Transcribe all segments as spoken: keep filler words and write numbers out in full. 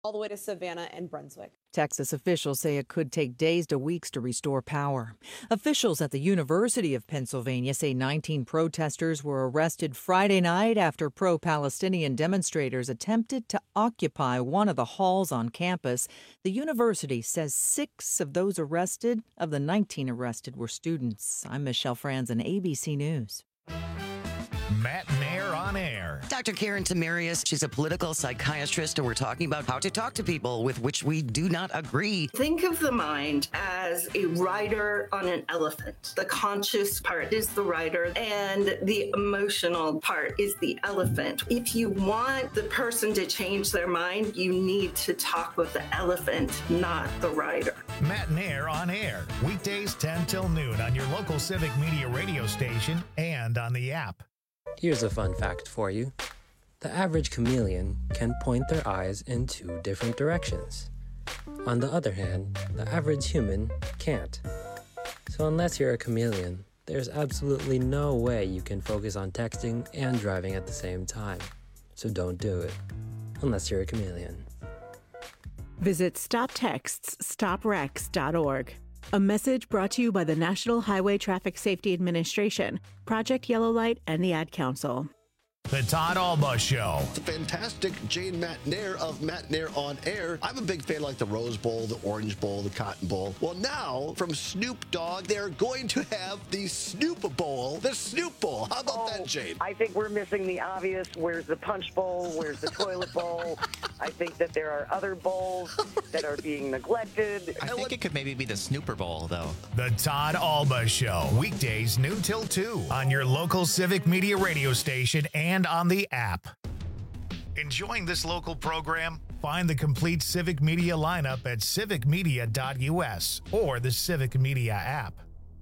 all the way to Savannah and Brunswick. Texas officials say it could take days to weeks to restore power. Officials at the University of Pennsylvania say nineteen protesters were arrested Friday night after pro-Palestinian demonstrators attempted to occupy one of the halls on campus. The university says six of those arrested, of the nineteen arrested, were students. I'm Michelle Franzen, A B C News. Matt Nair on air. Doctor Karen Tamarius, she's a political psychiatrist, and we're talking about how to talk to people with which we do not agree. Think of the mind as a rider on an elephant. The conscious part is the rider, and the emotional part is the elephant. If you want the person to change their mind, you need to talk with the elephant, not the rider. Matt Nair on air. Weekdays ten till noon on your local Civic Media radio station and on the app. Here's a fun fact for you. The average chameleon can point their eyes in two different directions. On the other hand, the average human can't. So unless you're a chameleon, there's absolutely no way you can focus on texting and driving at the same time. So don't do it, unless you're a chameleon. Visit stop texts stop wrecks dot org. A message brought to you by the National Highway Traffic Safety Administration, Project Yellow Light, and the Ad Council. The Todd Alba Show. The fantastic Jane Matt Nair of Matt Nair on Air. I'm a big fan like the Rose Bowl, the Orange Bowl, the Cotton Bowl. Well, now from Snoop Dogg, they're going to have the Snoop Bowl, the Snoop Bowl. How about oh, that, Jane? I think we're missing the obvious. Where's the Punch Bowl? Where's the Toilet Bowl? I think that there are other bowls that are being neglected. I think it could maybe be the Snooper Bowl, though. The Todd Alba Show. Weekdays noon till two on your local Civic Media radio station and on the app. Enjoying this local program? Find the complete Civic Media lineup at civic media dot u s or the Civic Media app.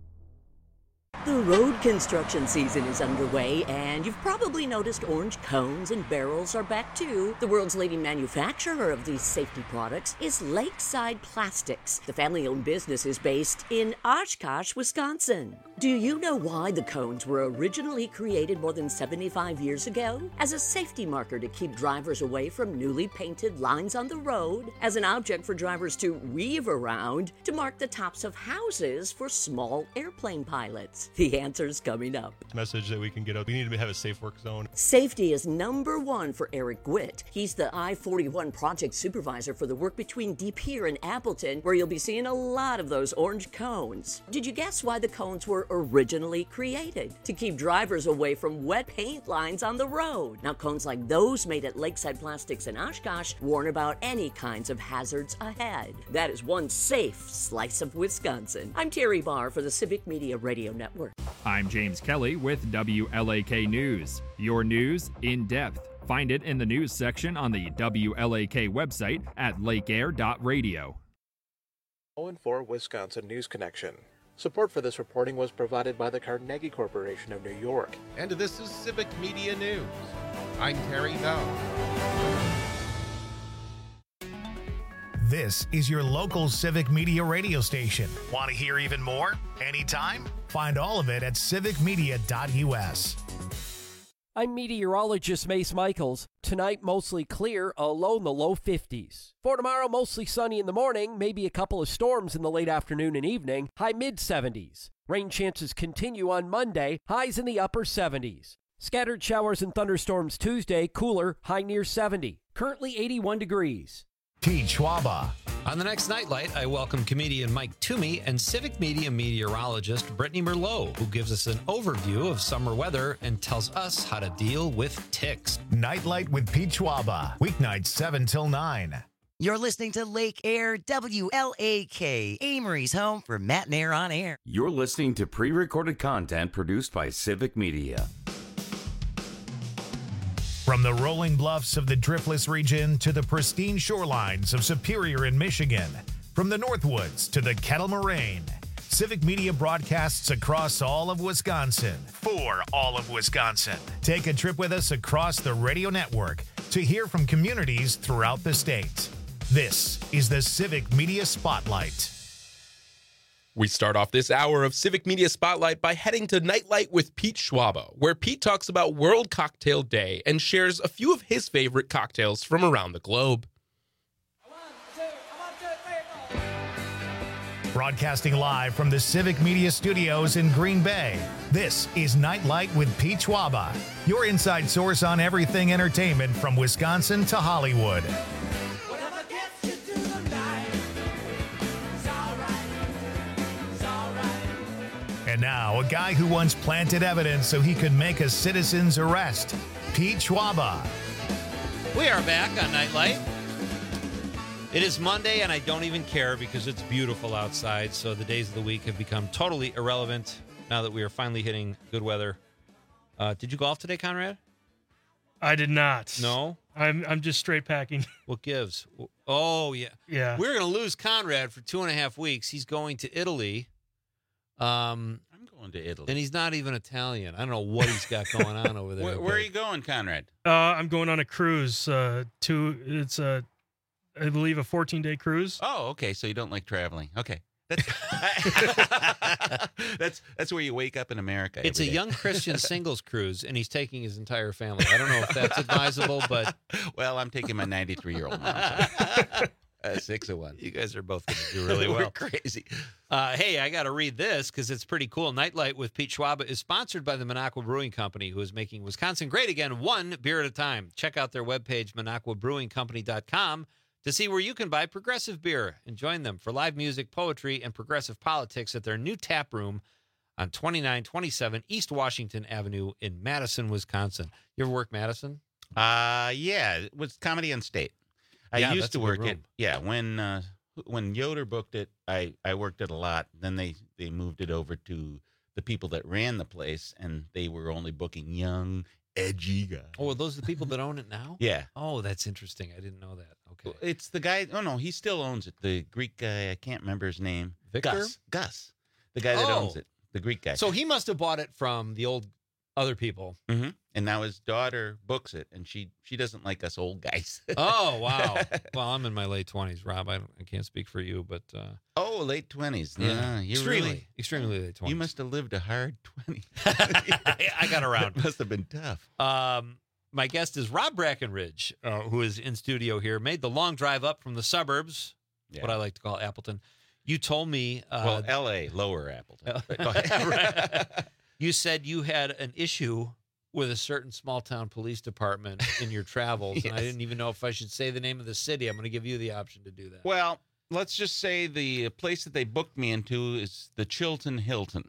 The road construction season is underway, and you've probably noticed orange cones and barrels are back too. The world's leading manufacturer of these safety products is Lakeside Plastics. The family-owned business is based in Oshkosh, Wisconsin. Do you know why the cones were originally created more than seventy-five years ago? As a safety marker to keep drivers away from newly painted lines on the road, as an object for drivers to weave around, to mark the tops of houses for small airplane pilots. The answer's coming up. Message that we can get out. We need to have a safe work zone. Safety is number one for Eric Gwitt. He's the I forty-one project supervisor for the work between De Pere and Appleton, where you'll be seeing a lot of those orange cones. Did you guess why the cones were originally created? To keep drivers away from wet paint lines on the road. Now, cones like those made at Lakeside Plastics in Oshkosh warn about any kinds of hazards ahead. That is one safe slice of Wisconsin. I'm Terry Barr for the Civic Media Radio Network. I'm James Kelly with W L A K News. Your news in depth. Find it in the news section on the W L A K website at lake air dot radio. oh and four Wisconsin News Connection. Support for this reporting was provided by the Carnegie Corporation of New York. And this is Civic Media News. I'm Terry Bell. This is your local Civic Media radio station. Want to hear even more? Anytime? Find all of it at civic media dot u s. I'm meteorologist Mace Michaels. Tonight, mostly clear, a low in the low fifties. For tomorrow, mostly sunny in the morning, maybe a couple of storms in the late afternoon and evening, high mid seventies. Rain chances continue on Monday, highs in the upper seventies. Scattered showers and thunderstorms Tuesday, cooler, high near seventy. Currently eighty-one degrees. Pete Schwaba. On the next Nightlight, I welcome comedian Mike Toomey and Civic Media meteorologist Brittany Merlot, who gives us an overview of summer weather and tells us how to deal with ticks. Nightlight with Pete Schwaba, weeknights seven till nine. You're listening to Lake Air W L A K, Amory's home for Matt Nair on Air. You're listening to pre-recorded content produced by Civic Media. From the rolling bluffs of the Driftless region to the pristine shorelines of Superior in Michigan, from the Northwoods to the Kettle Moraine, Civic Media broadcasts across all of Wisconsin for all of Wisconsin. Take a trip with us across the radio network to hear from communities throughout the state. This is the Civic Media Spotlight. We start off this hour of Civic Media Spotlight by heading to Nightlight with Pete Schwaba, where Pete talks about World Cocktail Day and shares a few of his favorite cocktails from around the globe. Broadcasting live from the Civic Media Studios in Green Bay, this is Nightlight with Pete Schwaba, your inside source on everything entertainment from Wisconsin to Hollywood. And now, a guy who once planted evidence so he could make a citizen's arrest, Pete Schwaba. We are back on Nightlight. It is Monday, and I don't even care because it's beautiful outside, so the days of the week have become totally irrelevant now that we are finally hitting good weather. Uh, did you golf today, Conrad? I did not. No? I'm I'm just straight packing. What gives? Oh, yeah. Yeah. We're going to lose Conrad for two and a half weeks. He's going to Italy. Um, I'm going to Italy. And he's not even Italian. I don't know what he's got going on over there. Where, where are you going, Conrad? Uh, I'm going on a cruise. Uh, to it's a, I believe a fourteen day cruise. Oh, okay. So you don't like traveling? Okay, that's that's that's where you wake up in America. It's a every day. young Christian singles cruise, and he's taking his entire family. I don't know if that's advisable, but well, I'm taking my ninety-three year old mom. So. Uh, six of one. You guys are both going to do really well. We're crazy. Uh, hey, I got to read this because it's pretty cool. Nightlight with Pete Schwaba is sponsored by the Minocqua Brewing Company, who is making Wisconsin great again, one beer at a time. Check out their webpage, minocqua brewing company dot com, to see where you can buy progressive beer and join them for live music, poetry, and progressive politics at their new tap room on twenty-nine twenty-seven East Washington Avenue in Madison, Wisconsin. You ever work Madison? Uh, yeah, it was Comedy on State. I Yeah, used that's to a good work room. it. Yeah, when uh, when Yoder booked it, I, I worked it a lot. Then they, they moved it over to the people that ran the place, and they were only booking young, edgy guys. Oh, are those the people that own it now? Yeah. Oh, that's interesting. I didn't know that. Okay. It's the guy. Oh, no, he still owns it. The Greek guy, I can't remember his name. Victor? Gus. Gus. The guy that Oh. owns it. The Greek guy. So he must have bought it from the old other people. hmm And now his daughter books it, and she she doesn't like us old guys. Oh, wow. Well, I'm in my late twenties, Rob. I, don't, I can't speak for you, but... Uh, oh, late twenties. yeah, Yeah, you extremely, really, extremely late twenties. You must have lived a hard twenty. I, I got around. It must have been tough. Um, my guest is Rob Brackenridge, uh, who is in studio here. Made the long drive up from the suburbs, Yeah. what I like to call Appleton. You told me... Uh, Well, L A, lower Appleton. But go ahead. Right. You said you had an issue with a certain small town police department in your travels, and I Yes. didn't even know if I should say the name of the city. I'm going to give you the option to do that. Well, let's just say the place that they booked me into is the Chilton Hilton.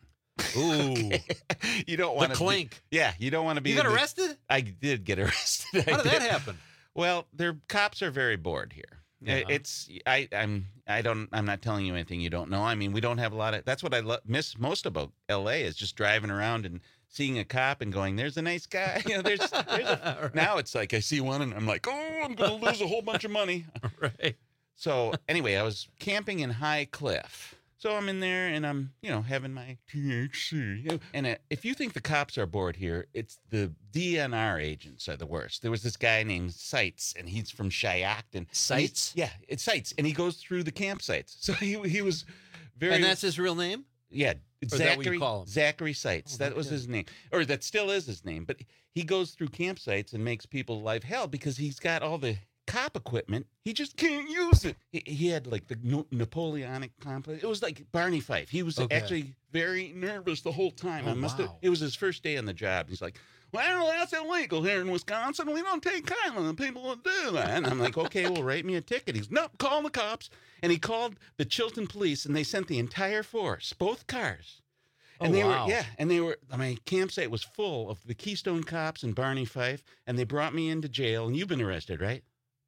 Ooh. You don't The want to clink. Yeah, you don't want to be. You got in the- arrested? I did get arrested. I How did that did. happen? Well, their cops are very bored here. Yeah. It's I I'm I don't I'm not telling you anything you don't know. I mean, we don't have a lot of. That's what I lo- miss most about L A is just driving around and seeing a cop and going, "There's a nice guy." You know, there's, there's a, Right. now it's like I see one and I'm like, "Oh, I'm going to lose a whole bunch of money." Right. So anyway, I was camping in High Cliff. So I'm in there and I'm, you know, having my T H C. You know, and uh, if you think the cops are bored here, it's the D N R agents are the worst. There was this guy named Seitz, and he's from Shiocton. Seitz? Yeah, it's Seitz, and he goes through the campsites. So he he was very. And that's his real name? Yeah, Or is that Zachary, what you call him? Zachary Seitz. Oh, that my was his name. Or that still is his name. But he goes through campsites and makes people life hell because he's got all the cop equipment. He just can't use it. He, he had like the no- Napoleonic complex. It was like Barney Fife. He was Okay. actually very nervous the whole time. Oh, I must have, wow. it was his first day on the job. He's like, "Well, that's illegal here in Wisconsin. We don't take kindly to people who do that." And I'm like, "Okay, well, write me a ticket." He's, "Nope, call the cops." And he called the Chilton police, and they sent the entire force, both cars. And Oh, they wow. were, yeah, and they were, my campsite was full of the Keystone cops and Barney Fife, and they brought me into jail. And you've been arrested, right?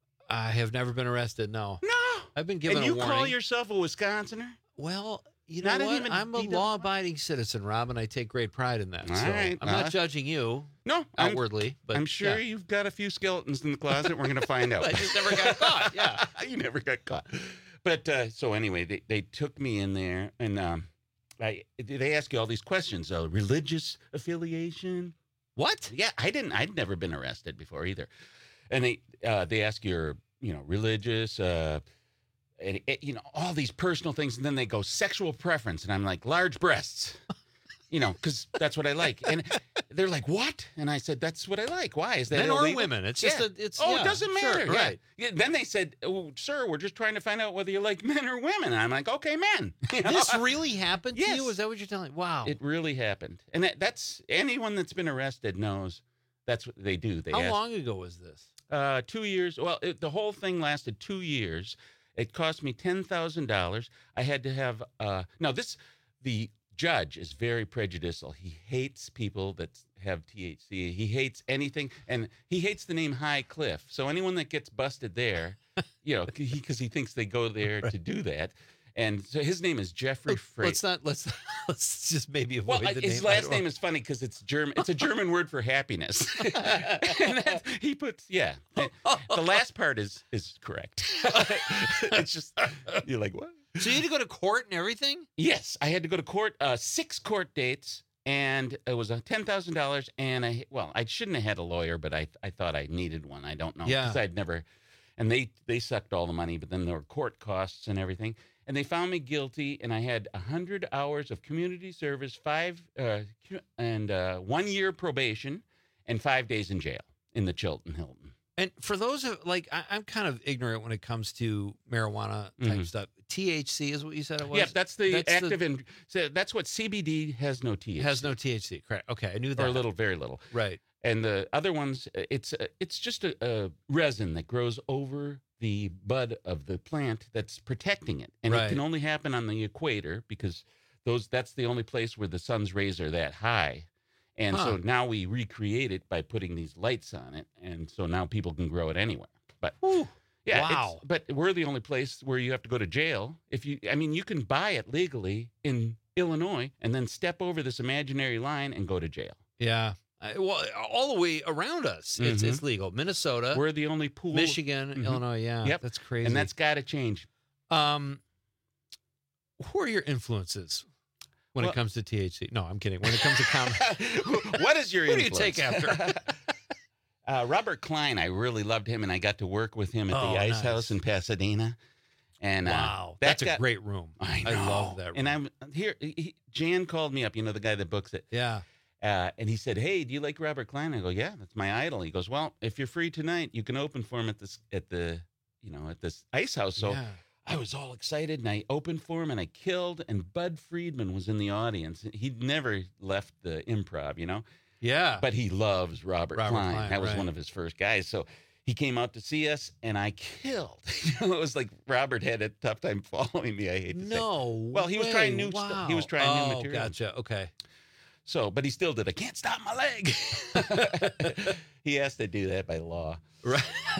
I have never been arrested, no. No. I've been given and a you warning. call yourself a Wisconsinner? Well, you know Not what? even I'm a D W I? law-abiding citizen, Rob, and I take great pride in that. All so right, I'm uh, not judging you No, I'm- outwardly, but I'm sure yeah. you've got a few skeletons in the closet. We're going to find out. I just never got caught. Yeah. You never got caught. But uh, so anyway, they, they took me in there, and um, I, they ask you all these questions. Uh, religious affiliation. What? Yeah, I didn't. I'd never been arrested before either. And they uh, they ask your, you know, religious, uh, and, and, you know, all these personal things, and then they go sexual preference, and I'm like, large breasts. you know, because that's what I like. And they're like, what? And I said, that's what I like. Why? Is that Men or illegal? women? It's just Yeah. a- it's- oh, yeah, it doesn't sure, matter. Yeah. right. Yeah, then they said, oh, sir, we're just trying to find out whether you like men or women. And I'm like, okay, men. You know? This really happened to Yes. you? Is that what you're telling? Wow. It really happened. And that, that's anyone that's been arrested knows that's what they do. They How ask, long ago was this? Uh, two years. Well, it, the whole thing lasted two years. It cost me ten thousand dollars. I had to have, uh, now this, the judge is very prejudicial. He hates people that have T H C. He hates anything, and he hates the name High Cliff. So anyone that gets busted there, you know, because he, he thinks they go there to do that. And so his name is Jeffrey Fraser. Let's not, let's, let's just maybe avoid Well, the his name. I last don't- name is funny because it's German. It's a German word for happiness. And that, he puts, yeah. The last part is is correct. It's just you're like, what? So you had to go to court and everything? Yes, I had to go to court. Uh, six court dates, and it was uh, ten thousand dollars. And I, well, I shouldn't have had a lawyer, but I I thought I needed one. I don't know Yeah. because I'd never. And they they sucked all the money, but then there were court costs and everything. And they found me guilty, and I had one hundred hours of community service, five uh, cu- and uh, one year probation, and five days in jail in the Chilton Hilton. And for those of, like, I, I'm kind of ignorant when it comes to marijuana type Mhm. stuff. T H C is what you said it was? Yeah, that's the active, and so that's what C B D has no T H C. Has no T H C, correct. Okay, I knew that. Or a little, very little. Right. And the other ones, uh, it's uh, it's just a, a resin that grows over the bud of the plant that's protecting it, and Right. it can only happen on the equator because those that's the only place where the sun's rays are that high. And so Huh. now we recreate it by putting these lights on it, and so now people can grow it anywhere. But yeah, it's- Wow. but we're the only place where you have to go to jail if you. I mean, you can buy it legally in Illinois and then step over this imaginary line and go to jail. Yeah. I, well, all the way around us, it's Mhm. it's legal. Minnesota, We're the only pool. Michigan, Mhm. Illinois. Yeah, Yep. that's crazy. And that's got to change. um, who are your influences when Well- it comes to T H C? No, I'm kidding. When it comes to comedy, What is your Who do you influence? take after? uh, Robert Klein. I really loved him, and I got to work with him at Oh, the Ice nice. House in Pasadena. And uh, Wow, that that's a got- great room. I, I know. love that room. And I'm here. He, Jan called me up. You know, the guy that books it. Yeah. Uh, and he said, "Hey, do you like Robert Klein?" I go, "Yeah, that's my idol." He goes, "Well, if you're free tonight, you can open for him at this at the, you know, at this Ice House." So Yeah. I was all excited, and I opened for him, and I killed. And Bud Friedman was in the audience. He'd never left the improv, you know. Yeah. But he loves Robert, Robert Klein. Klein, That was right. one of his first guys. So he came out to see us, and I killed. You know, it was like Robert had a tough time following me. I hate to say. No. Well, he was trying way. new wow. stuff. He was trying oh, new material. Gotcha. Okay. So, but he still did. I can't stop my leg. He has to do that by law. Right.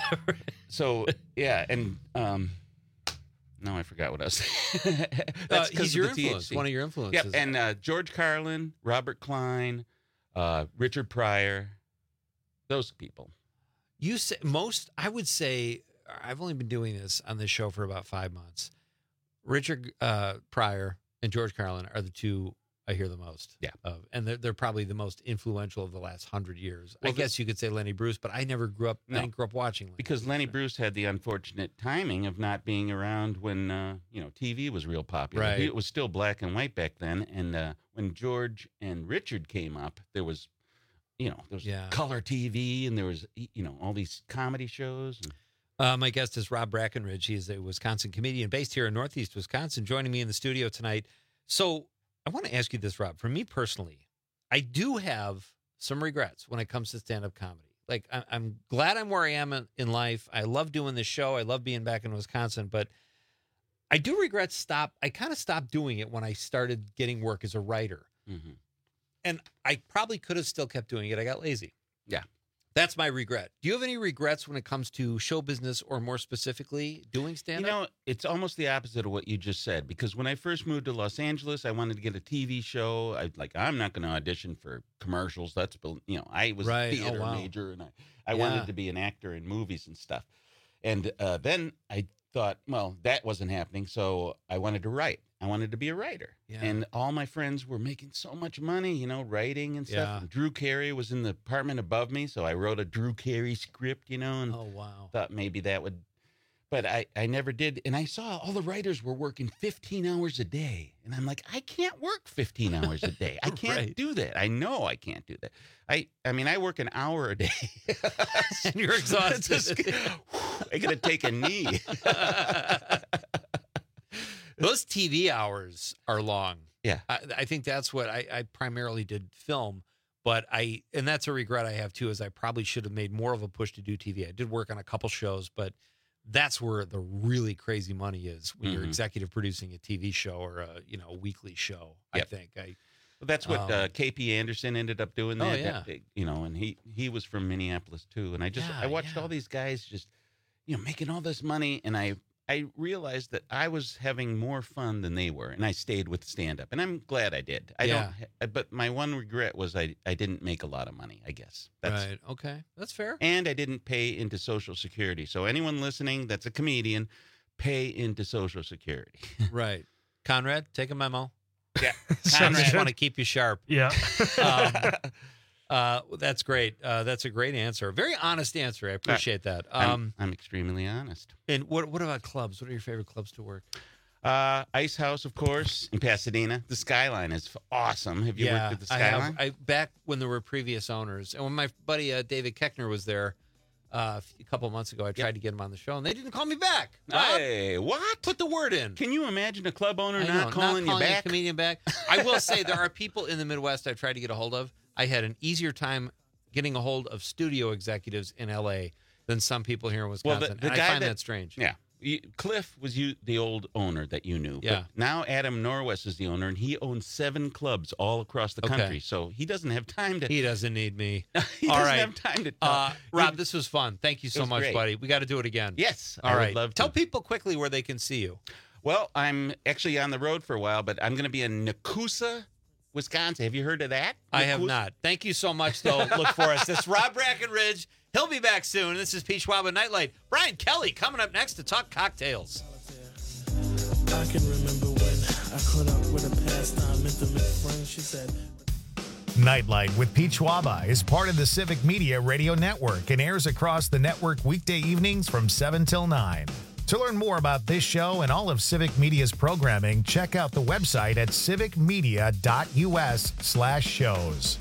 So yeah, and um, no, I forgot what I was saying. Uh, 'cause he's of your the T H C. influence. One of your influences. Yep, and uh, George Carlin, Robert Klein, uh, Richard Pryor, those people. You say most, I would say, I've only been doing this on this show for about five months. Richard uh, Pryor and George Carlin are the two I hear the most. Yeah. Of, and they're, they're probably the most influential of the last hundred years. Well, I guess you could say Lenny Bruce, but I never grew up, I No. didn't grow up watching Lenny. Because Lenny Bruce had the unfortunate timing of not being around when uh, you know T V was real popular. Right. He- It was still black and white back then, and uh, when George and Richard came up, there was, you know, there was Yeah. color T V, and there was you know all these comedy shows. And, Uh, my guest is Rob Brackenridge. He's a Wisconsin comedian based here in Northeast Wisconsin, joining me in the studio tonight. So I want to ask you this, Rob. For me personally, I do have some regrets when it comes to stand-up comedy. Like, I- I'm glad I'm where I am in- in life. I love doing this show. I love being back in Wisconsin, but I do regret stop. I kind of stopped doing it when I started getting work as a writer. Mhm. And I probably could have still kept doing it. I got lazy. Yeah. That's my regret. Do you have any regrets when it comes to show business or more specifically doing You stand-up? know, it's almost the opposite of what you just said. Because when I first moved to Los Angeles, I wanted to get a T V show. I like, I'm not going to audition for commercials. That's you know, I was Right. a Oh, theater wow. major, and I, I Yeah. wanted to be an actor in movies and stuff. And uh, then I thought, well, that wasn't happening, so I wanted to write. I wanted to be a writer. Yeah. And all my friends were making so much money, you know, writing and stuff. Yeah. And Drew Carey was in the apartment above me, so I wrote a Drew Carey script, you know, and Oh, wow. thought maybe that would. but I, I never did. And I saw all the writers were working fifteen hours a day. And I'm like, I can't work fifteen hours a day. I can't Right. do that. I know I can't do that. I, I mean, I work an hour a day. And you're exhausted. Just, I got to take a knee. Those T V hours are long. Yeah. I, I think that's what I, I primarily did film, but I, and that's a regret I have too, is I probably should have made more of a push to do T V. I did work on a couple shows, but that's where the really crazy money is when you're Mhm. executive producing a T V show or a, you know, a weekly show. Yep. I think I, Well, that's what Um, uh, K P Anderson ended up doing. Oh, That, yeah. that big- you know, and he he was from Minneapolis too. And I just Yeah, I watched all these guys just, you know, making all this money, and I I realized that I was having more fun than they were, and I stayed with stand up, and I'm glad I did. I Yeah. don't, ha- but my one regret was I I didn't make a lot of money. I guess that's right. Okay. That's fair. and I didn't pay into Social Security. So anyone listening that's a comedian, pay into Social Security. Right. Conrad, take a memo. Yeah, I just Conrad. want to keep you sharp. Yeah. um, uh, that's great. Uh, that's a great answer. Very honest answer. I appreciate that. I'm, Um, I'm extremely honest. and what what about clubs? What are your favorite clubs to work? Uh, Ice House, of course, in Pasadena. The Skyline is f- awesome. Have you yeah, worked at the I Skyline? have. I back when there were previous owners, and when my buddy uh, David Keckner was there uh, a couple months ago, I tried to get him on the show, and they didn't call me back. Rob, Hey, what? put the word in. Can you imagine a club owner I not know, calling you a back? comedian back. I will say there are people in the Midwest I've tried to get a hold of. I had an easier time getting a hold of studio executives in L A than some people here in Wisconsin. Well, the, the and guy I find that, that strange. Yeah. You- Cliff was you the old owner that you knew. Yeah. But now Adam Norwest is the owner, and he owns seven clubs all across the Okay. country. So he doesn't have time to. He doesn't need me. he All doesn't right. have time to Uh, talk. Rob, this was fun. Thank you so was much, great. buddy. We got to do it again. Yes, All I right. would love to. Tell people quickly where they can see you. Well, I'm actually on the road for a while, but I'm going to be in Nakusa, Wisconsin. Have you heard of that? I have Nakusa? not. Thank you so much, though. Look for us. This is Rob Brackenridge. He'll be back soon. This is Pete Schwab at Nightlight. Brian Kelly coming up next to talk cocktails. I can remember when I caught up with a pastime intimate friend. She said, Nightlight with Pete Schwaba is part of the Civic Media Radio Network and airs across the network weekday evenings from seven till nine. To learn more about this show and all of Civic Media's programming, check out the website at civicmedia.us slash shows.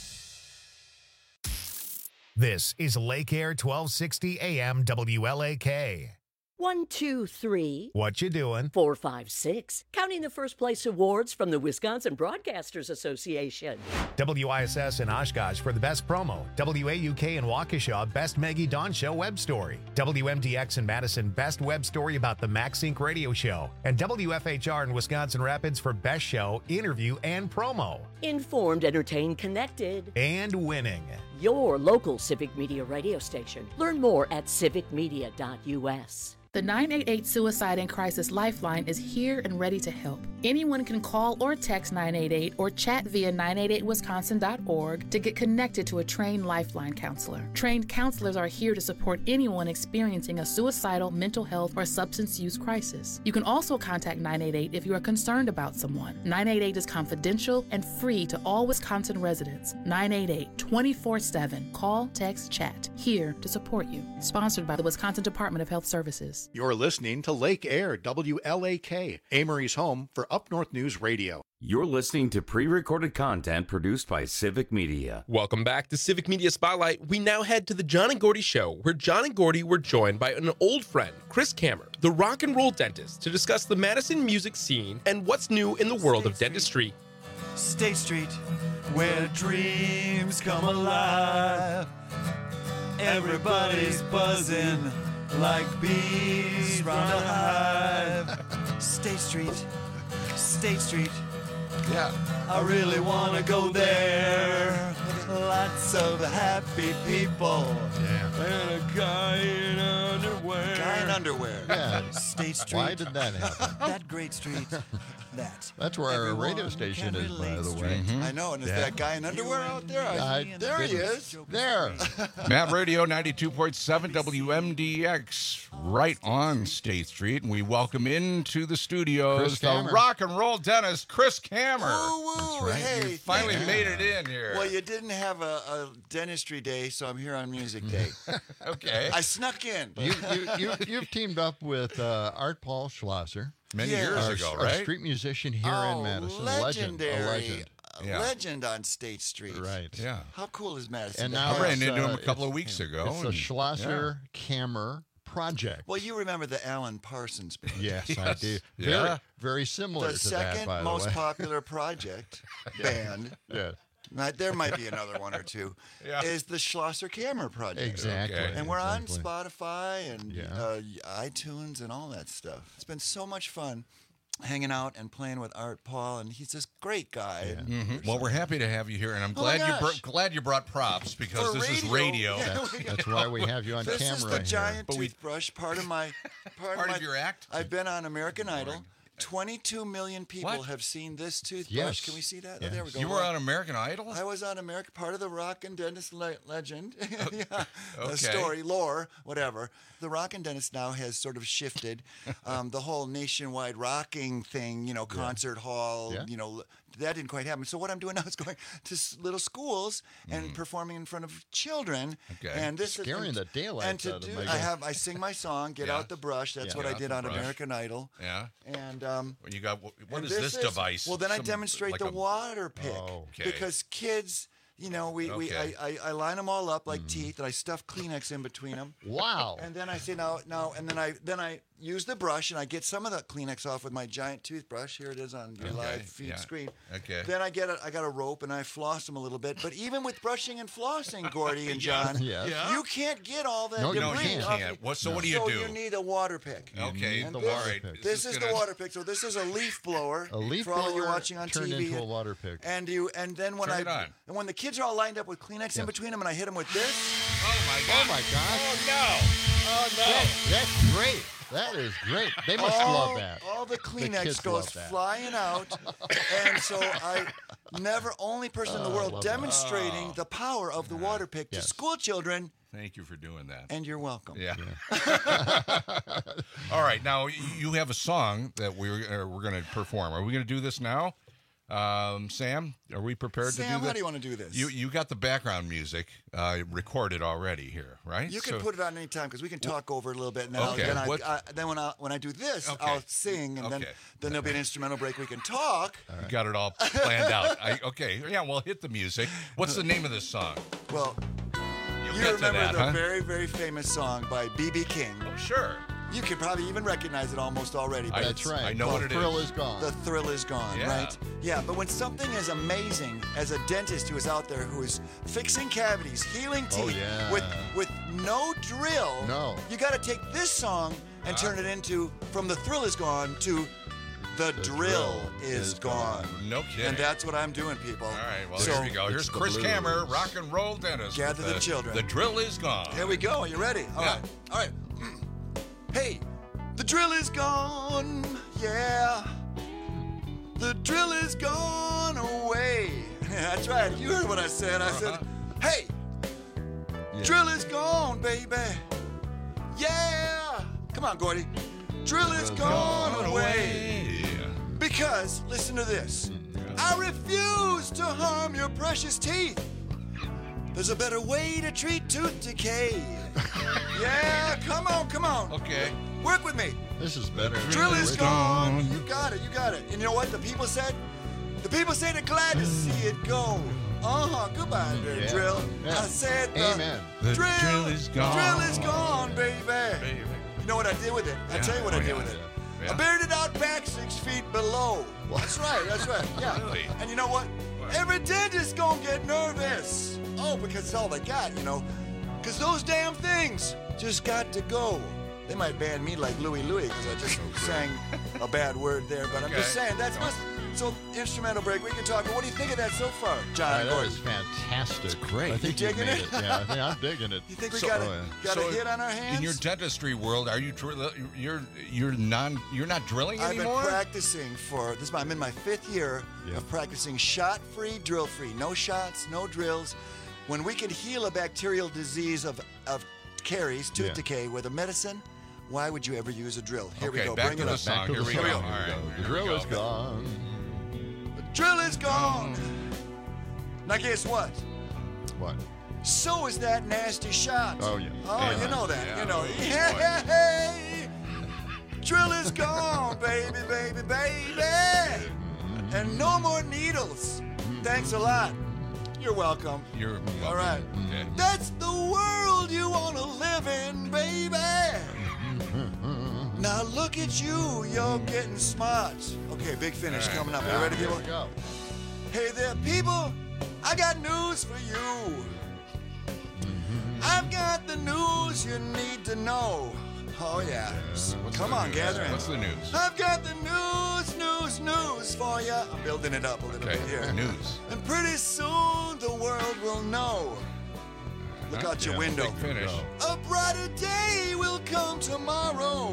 This is Lake Air twelve sixty A M W L A K. One, two, three. What you doing? Four, five, six. Counting the first place awards from the Wisconsin Broadcasters Association. W I S S in Oshkosh for the best promo. W A U K in Waukesha, best Maggie Dawn Show web story. W M D X in Madison, best web story about the MaxSync radio show. And W F H R in Wisconsin Rapids for best show, interview, and promo. Informed, entertained, connected. And winning. Your local Civic Media radio station. Learn more at civic media dot U S. The nine eight eight Suicide and Crisis Lifeline is here and ready to help. Anyone can call or text nine eight eight or chat via nine eight eight wisconsin dot org to get connected to a trained Lifeline counselor. Trained counselors are here to support anyone experiencing a suicidal, mental health, or substance use crisis. You can also contact nine eight eight if you are concerned about someone. nine eight eight is confidential and free to all Wisconsin residents. nine eight eight, twenty-four seven. Call, text, chat. Here to support you. Sponsored by the Wisconsin Department of Health Services. You're listening to Lake Air W L A K, Amory's home for Up North News Radio. You're listening to pre-recorded content produced by Civic Media. Welcome back to Civic Media Spotlight. We now head to the John and Gordy Show, where John and Gordy were joined by an old friend, Chris Kammer, the rock and roll dentist, to discuss the Madison music scene and what's new in the world of dentistry. State Street, where dreams come alive. Everybody's buzzing like bees round a hive. State Street, State Street. Yeah, I really want to go there. Lots of happy people. Yeah. And a guy in underwear. Guy in underwear. Yeah. State Street. Why did that happen? That great street. that. That's where our Everyone radio station can is, by relate the way. straight. Mhm. I know, and is Yeah. that guy in underwear out there? I, I there he didn't- is. There. Matt Radio ninety-two point seven W M D X, right on State Street. And we welcome into the studios Chris the Kammer. rock and roll dentist, Chris Kammer. Woo, right. Hey, You finally thank made it in here. Well, you didn't have a, a dentistry day, so I'm here on music day. Okay. I snuck in. You, you, you, you've teamed up with uh, Art Paul Schlosser. Many Yeah. years our, ago, our right? street musician here oh, in Madison. legendary. A legend. A legend. A Yeah. legend on State Street. Right. Yeah. How cool is Madison? And to now have? I ran it's, into him uh, a couple of it's- weeks ago. It's the and- Schlosser Kammer Project. Well, you remember the Alan Parsons project. Yes, I Yes. do. Yeah. Very, very similar The to second that, by most the way. popular project band, Yeah, might- there might be another one or two, Yeah. is the Schlosser Kammer project. exactly. Okay. And we're on exactly. Spotify and Yeah. uh, iTunes and all that stuff. It's been so much fun hanging out and playing with Art Paul, and he's this great guy. Yeah. Mhm. Well, we're happy to have you here, and I'm Oh my glad you gosh. br- glad you brought props because For this is radio. Yeah, That's, we that's got- why we have you on This camera is the here. giant But we- toothbrush, part of my part, Part of, of my, your act? I've been on American Idol. twenty-two million people What? have seen this toothbrush. Yes. Can we see that? Oh, Yes. there we go. You were on American Idol? I was on American, part of the rock and dentist le- legend. yeah. Okay. The story, lore, whatever. The rock and dentist now has sort of shifted. Um, the whole nationwide rocking thing, you know, concert hall, Yeah. you know, that didn't quite happen. So what I'm doing now is going to s- little schools and performing in front of children. Okay. And this Scaring is, the daylights and to out of do, my I guy. have I sing my song, Get Yeah. Out the Brush. That's Yeah. what Get I Out did the on Brush. American Idol. Yeah. And um, Well, you got what and is this, device? Well, then I Some- demonstrate like the a- water pick Oh. Okay. because kids, you know, we, we Okay. I, I, I line them all up like teeth, and I stuff Kleenex in between them. Wow. And then I say now, now, and then I then I use the brush and I get some of the Kleenex off with my giant toothbrush. Here it is on your Okay, live feed yeah. screen. Okay. Then I get a, I got a rope and I floss them a little bit. But even with brushing and flossing, Gordy and John, Yes. Yeah. you can't get all that No, you debris. can't. off can't. your- What- so what do you so do? you need a water pick. Okay. need the all water right. pick. This is gonna- the water pick. So this is a leaf blower. A leaf for all of you blower watching on turned T V. into a water pick. And you and then when Turn I it on. and when the kids are all lined up with Kleenex in Yes. between them, and I hit them with this. Oh my God. Oh my gosh. Oh no. Oh no. That, that's great. That is great. They must all, love that. All the Kleenex kids goes love that. flying out, and so I never only person in the Oh, I world love that. demonstrating the power of the water pick to Yes. school children. Thank you for doing that. And you're welcome. Yeah. All right. Now y- you have a song that we're uh, we're going to perform. Are we going to do this now? Um, Sam, are we prepared to do Sam, this? how do you want to do this? You you got the background music uh, recorded already here, right? You can So- put it on any time because we can talk over it a little bit. And then, Okay, I'll, then, I, what- I, then when I when I do this, Okay. I'll sing, and then Okay. then there'll be an instrumental break. We can talk. You got it all planned out. I, okay. Yeah. Well, hit the music. What's the name of this song? Well, You'll you get to remember that, the huh? very very famous song by B B King. Oh, sure. You can probably even recognize it almost already. but That's it's- right. I know the what it thrill is. is gone. The thrill is gone, Yeah. right? Yeah, but when something as amazing as a dentist who is out there who is fixing cavities, healing teeth Oh, yeah. with with no drill, No. you got to take this song and turn it into from the thrill is gone to the, The drill, drill is, is gone. gone. No kidding. And that's what I'm doing, people. All right. Well, so, here we go. Here's it's the Chris blues. Kammer, rock and roll dentist. Gather with the children. The drill is gone. Here we go. Are you ready? All Yeah. right. All right. Hey, the drill is gone. Yeah. The drill is gone away. That's right. You heard what I said. I said, hey, Yeah. drill is gone, baby. Yeah. Come on, Gordy. Drill is gone, away. Because, listen to this. I refuse to harm your precious teeth. There's a better way to treat tooth decay. Yeah, come on, come on. Okay. Work with me. This is better. Drill than is the gone. You got it, you got it. And you know what the people said? The people say they're glad to see it go. Uh-huh, goodbye, there, Yeah. drill. Yeah. I said the Amen. The drill, drill is gone. Drill is gone, baby. Baby. You know what I did with it? I'll Yeah. tell you what Oh, I did yeah. with it. Yeah. I buried it out back six feet below. That's right, that's right. Yeah. Really? And you know what? What? Every dentist gonna get nervous. Oh, because it's all they got, you know. Because those damn things just got to go. They might ban me like Louie Louie because I just sang a bad word there, but I'm just Okay. saying that's my So, instrumental break. We can talk. What do you think of that so far, John? Uh, that was fantastic. Great. I think You you digging made it? it. Yeah, I think I'm digging it. You think we So- got, a, oh, yeah. got So a hit on our hands? In your dentistry world, are you dr- you're you're non you're not drilling I've anymore? been practicing for this. I'm in my fifth year Yeah. of practicing shot-free, drill-free. No shots, no drills. When we could heal a bacterial disease of of caries, tooth Yeah. decay with a medicine, why would you ever use a drill? Here okay, we go. back Bring to it the up. song. Back to Here the we song. go. Here All we right, go. here The we drill go. is gone. The drill is gone. Now guess what? What? So is that nasty shot. Oh, yeah. Oh, Yeah. you know that. Yeah. You know. Oh, Hey, drill is gone, baby, baby, baby. And no more needles. Thanks a lot. You're welcome. You're welcome. All right. Okay. That's the world you want to live in, baby. Now look at you. You're getting smart. Okay, big finish All right. coming up. You Yeah, ready, here people? we go. Hey there, people. I got news for you. I've got the news you need to know. Oh, yeah. What's Come the on, news? gathering. What's the news? I've got the news, news, news for you. I'm building it up a little Okay, bit here. news. And pretty soon the world will know. Look out your Yeah, window. big finish. A brighter day will come tomorrow.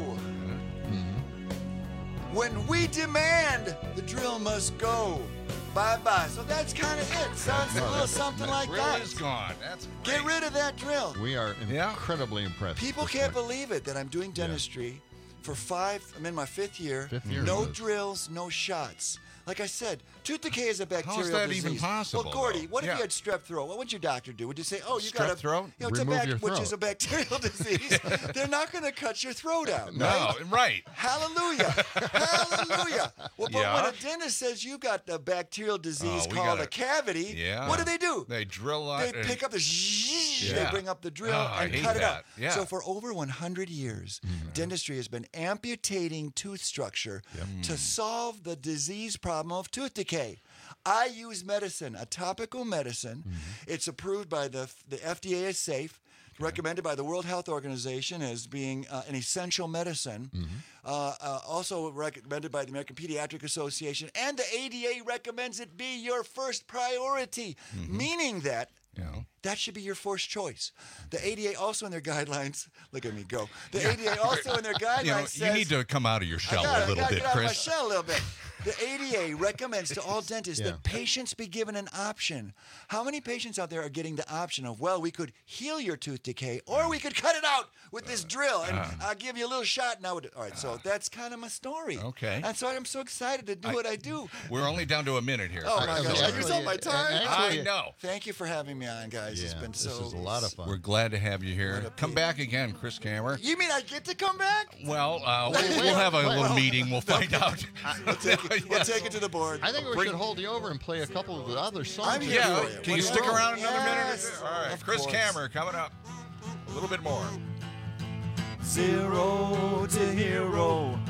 When we demand, the drill must go. Bye-bye. So that's kind of it. Sounds a little something like Drill that. is gone. That's Get great. rid of that drill. We are Yeah. incredibly impressed. People at this can't point. believe it that I'm doing dentistry for five. I'm in my fifth year. Fifth year No it is. drills, no shots. Like I said, tooth decay is a bacterial that disease. even possible, Well, Gordy, though? what if Yeah. you had strep throat? What would your doctor do? Would you say, "Oh, you got a Strep throat? You know, it's a Remove bac- your which is throat. a bacterial disease. They're not going to cut your throat out. No, right? right. Hallelujah. Hallelujah. Well, but Yeah. when a dentist says you got a bacterial disease Oh, we called gotta- a cavity, Yeah. what do they do? They drill out. They and- pick up the zzzz, Yeah. they bring up the drill Oh, I and hate cut it that. out. Yeah. So for over one hundred years, dentistry has been amputating tooth structure to solve the disease problem of tooth decay. I use medicine, a topical medicine. It's approved by the the F D A as safe, recommended by the World Health Organization as being uh, an essential medicine. Uh, uh, also recommended by the American Pediatric Association, and the A D A recommends it be your first priority, meaning that Yeah. that should be your first choice. The A D A also in their guidelines, look at me go. The A D A also in their guidelines You know, says you need to come out of your shell I gotta, a little I gotta bit, get out of my Chris. shell a little bit. The A D A recommends to all dentists Yeah. that patients be given an option. How many patients out there are getting the option of, well, we could heal your tooth decay, or we could cut it out with this drill, and Uh. I'll give you a little shot now. All right, so that's kind of my story. Okay. And so I'm so excited to do what I do. We're only down to a minute here. Oh my Chris. gosh, I Actually, used all my time. actually- I know. Thank you for having me on, guys. It's Yeah, been this so. is a lot of fun. We're glad to have you What here. a Come pig. back again, Chris Kammer. You mean I get to come back? Well, uh, Wait, we'll, wait, we'll have a wait. little meeting. We'll find out. We'll take it, we'll take it to the board. I think we Bring- should hold you over and play a couple of the other songs. I'm that here you Yeah, for wrote. you. can you What stick do you around want? another minute? Yes, All right, of Chris course. Kammer coming up. A little bit more. Zero to hero.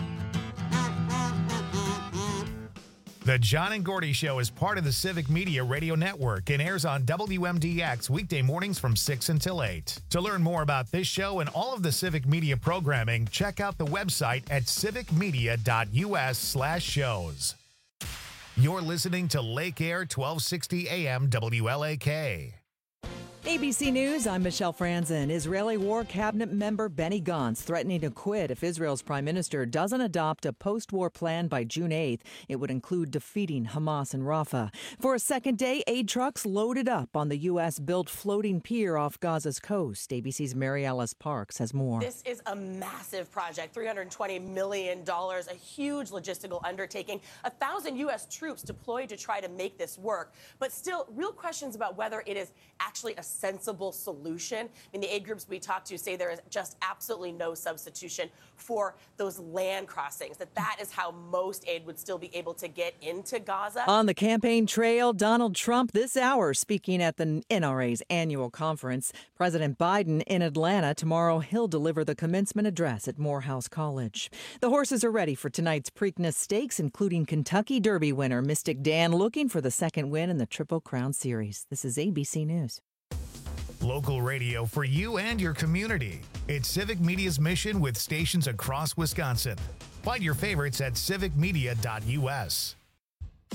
The John and Gordy Show is part of the Civic Media Radio Network and airs on W M D X weekday mornings from six until eight. To learn more about this show and all of the Civic Media programming, check out the website at civicmedia.us slash shows. You're listening to Lake Air twelve sixty A M W L A K. A B C News, I'm Michelle Franzen. Israeli War Cabinet member Benny Gantz threatening to quit if Israel's prime minister doesn't adopt a post-war plan by June eighth. It would include defeating Hamas in Rafah. For a second day, aid trucks loaded up on the U S-built floating pier off Gaza's coast. A B C's Mary Alice Parks has more. This is a massive project, three hundred twenty million dollars, a huge logistical undertaking, a thousand U S troops deployed to try to make this work. But still, real questions about whether it is actually a sensible solution. I mean, the aid groups we talked to say there is just absolutely no substitution for those land crossings, that that is how most aid would still be able to get into Gaza. On the campaign trail, Donald Trump this hour speaking at the N R A's annual conference. President Biden in Atlanta tomorrow. He'll deliver the commencement address at Morehouse College. The horses are ready for tonight's Preakness Stakes, including Kentucky Derby winner Mystic Dan looking for the second win in the Triple Crown Series. This is A B C News. Local radio for you and your community. It's Civic Media's mission with stations across Wisconsin. Find your favorites at civic media dot U S.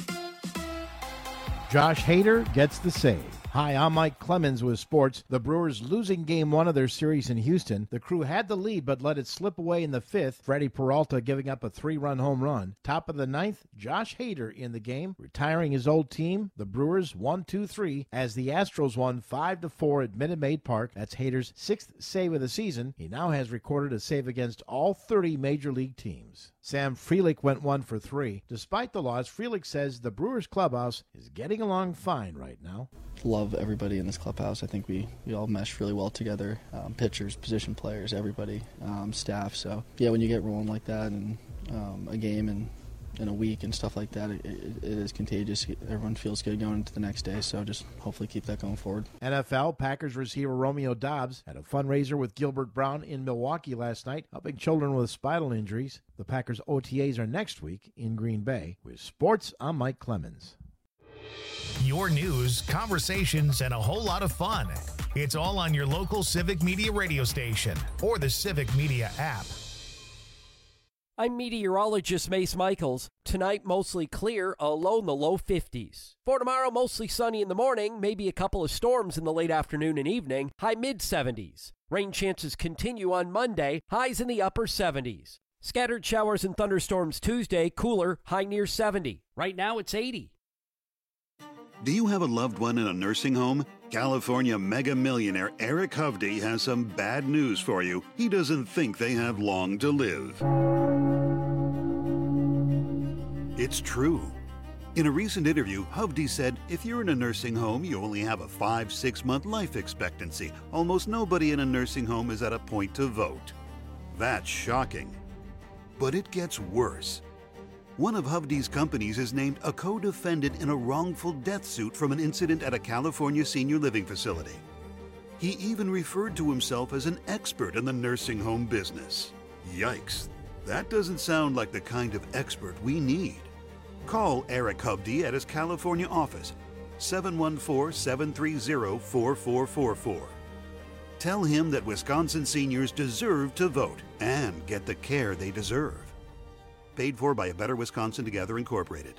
Josh Hader gets the save. Hi, I'm Mike Clemens with sports. The Brewers losing game one of their series in Houston. The Crew had the lead but let it slip away in the fifth. Freddie Peralta giving up a three-run home run. Top of the ninth, Josh Hader in the game, retiring his old team. The Brewers one two three as the Astros won five to four at Minute Maid Park. That's Hader's sixth save of the season. He now has recorded a save against all thirty major league teams. Sam Frelick went one for three. Despite the loss, Frelick says the Brewers clubhouse is getting along fine right now. Love everybody in this clubhouse. I think we, we all mesh really well together. Um, pitchers, position players, everybody, um, staff. So, yeah, when you get rolling like that and um, a game and in a week and stuff like that, it, it, it is contagious. Everyone feels good going into the next day, so just hopefully keep that going forward. N F L, Packers receiver Romeo Doubs had a fundraiser with Gilbert Brown in Milwaukee last night, helping children with spinal injuries. The Packers' O T As are next week in Green Bay. With sports, I'm Mike Clemens. Your news, conversations, and a whole lot of fun. It's all on your local Civic Media radio station or the Civic Media app. I'm meteorologist Mace Michaels. Tonight, mostly clear, a low in the low fifties. For tomorrow, mostly sunny in the morning, maybe a couple of storms in the late afternoon and evening, high mid seventies. Rain chances continue on Monday, highs in the upper seventies. Scattered showers and thunderstorms Tuesday, cooler, high near seventy. Right now, it's eighty. Do you have a loved one in a nursing home? California mega millionaire Eric Hovde has some bad news for you. He doesn't think they have long to live. It's true. In a recent interview, Hovde said, if you're in a nursing home, you only have a five, six month life expectancy. Almost nobody in a nursing home is at a point to vote. That's shocking. But it gets worse. One of Hovde's companies is named a co-defendant in a wrongful death suit from an incident at a California senior living facility. He even referred to himself as an expert in the nursing home business. Yikes, that doesn't sound like the kind of expert we need. Call Eric Hovde at his California office, seven one four, seven three zero, four four four four. Tell him that Wisconsin seniors deserve to vote and get the care they deserve. Paid for by A Better Wisconsin Together, Incorporated.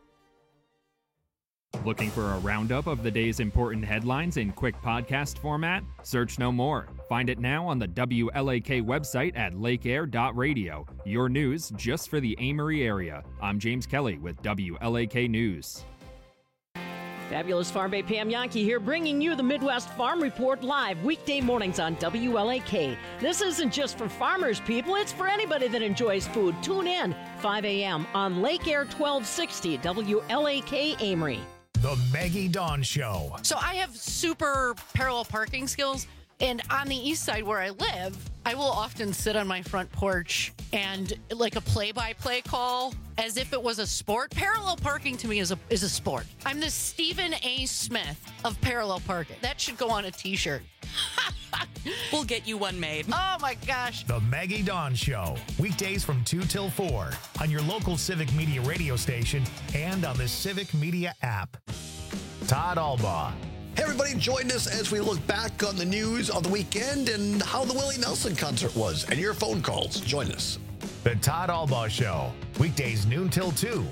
Looking for a roundup of the day's important headlines in quick podcast format? Search no more. Find it now on the W L A K website at lake air dot radio. Your news just for the Amory area. I'm James Kelly with W L A K News. Fabulous Farm Bay Pam Yankee here, bringing you the Midwest Farm Report live weekday mornings on W L A K. This isn't just for farmers, people. It's for anybody that enjoys food. Tune in five a.m. on Lake Air twelve sixty W L A K Amory. The Maggie Dawn Show. So I have super parallel parking skills. And on the east side where I live, I will often sit on my front porch and like a play-by-play call as if it was a sport. Parallel parking to me is a is a sport. I'm the Stephen A. Smith of parallel parking. That should go on a t-shirt. We'll get you one made. Oh my gosh. The Maggie Dawn Show. Weekdays from two till four on your local Civic Media radio station and on the Civic Media app. Todd Albaugh. Hey everybody, join us as we look back on the news on the weekend and how the Willie Nelson concert was and your phone calls. Join us. The Todd Albaugh Show. Weekdays noon till two.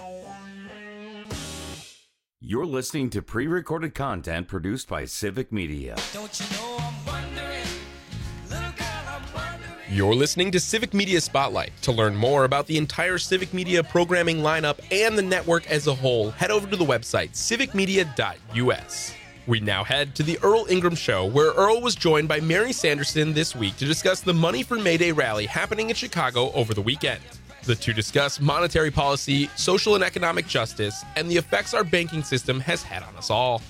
You're listening to pre-recorded content produced by Civic Media. Don't you know I'm wondering, little girl, I'm wondering. You're listening to Civic Media Spotlight. To learn more about the entire Civic Media programming lineup and the network as a whole, head over to the website civic media dot U S. We now head to the Earl Ingram Show, where Earl was joined by Mary Sanderson this week to discuss the Money for Mayday rally happening in Chicago over the weekend. The two discuss monetary policy, social and economic justice, and the effects our banking system has had on us all.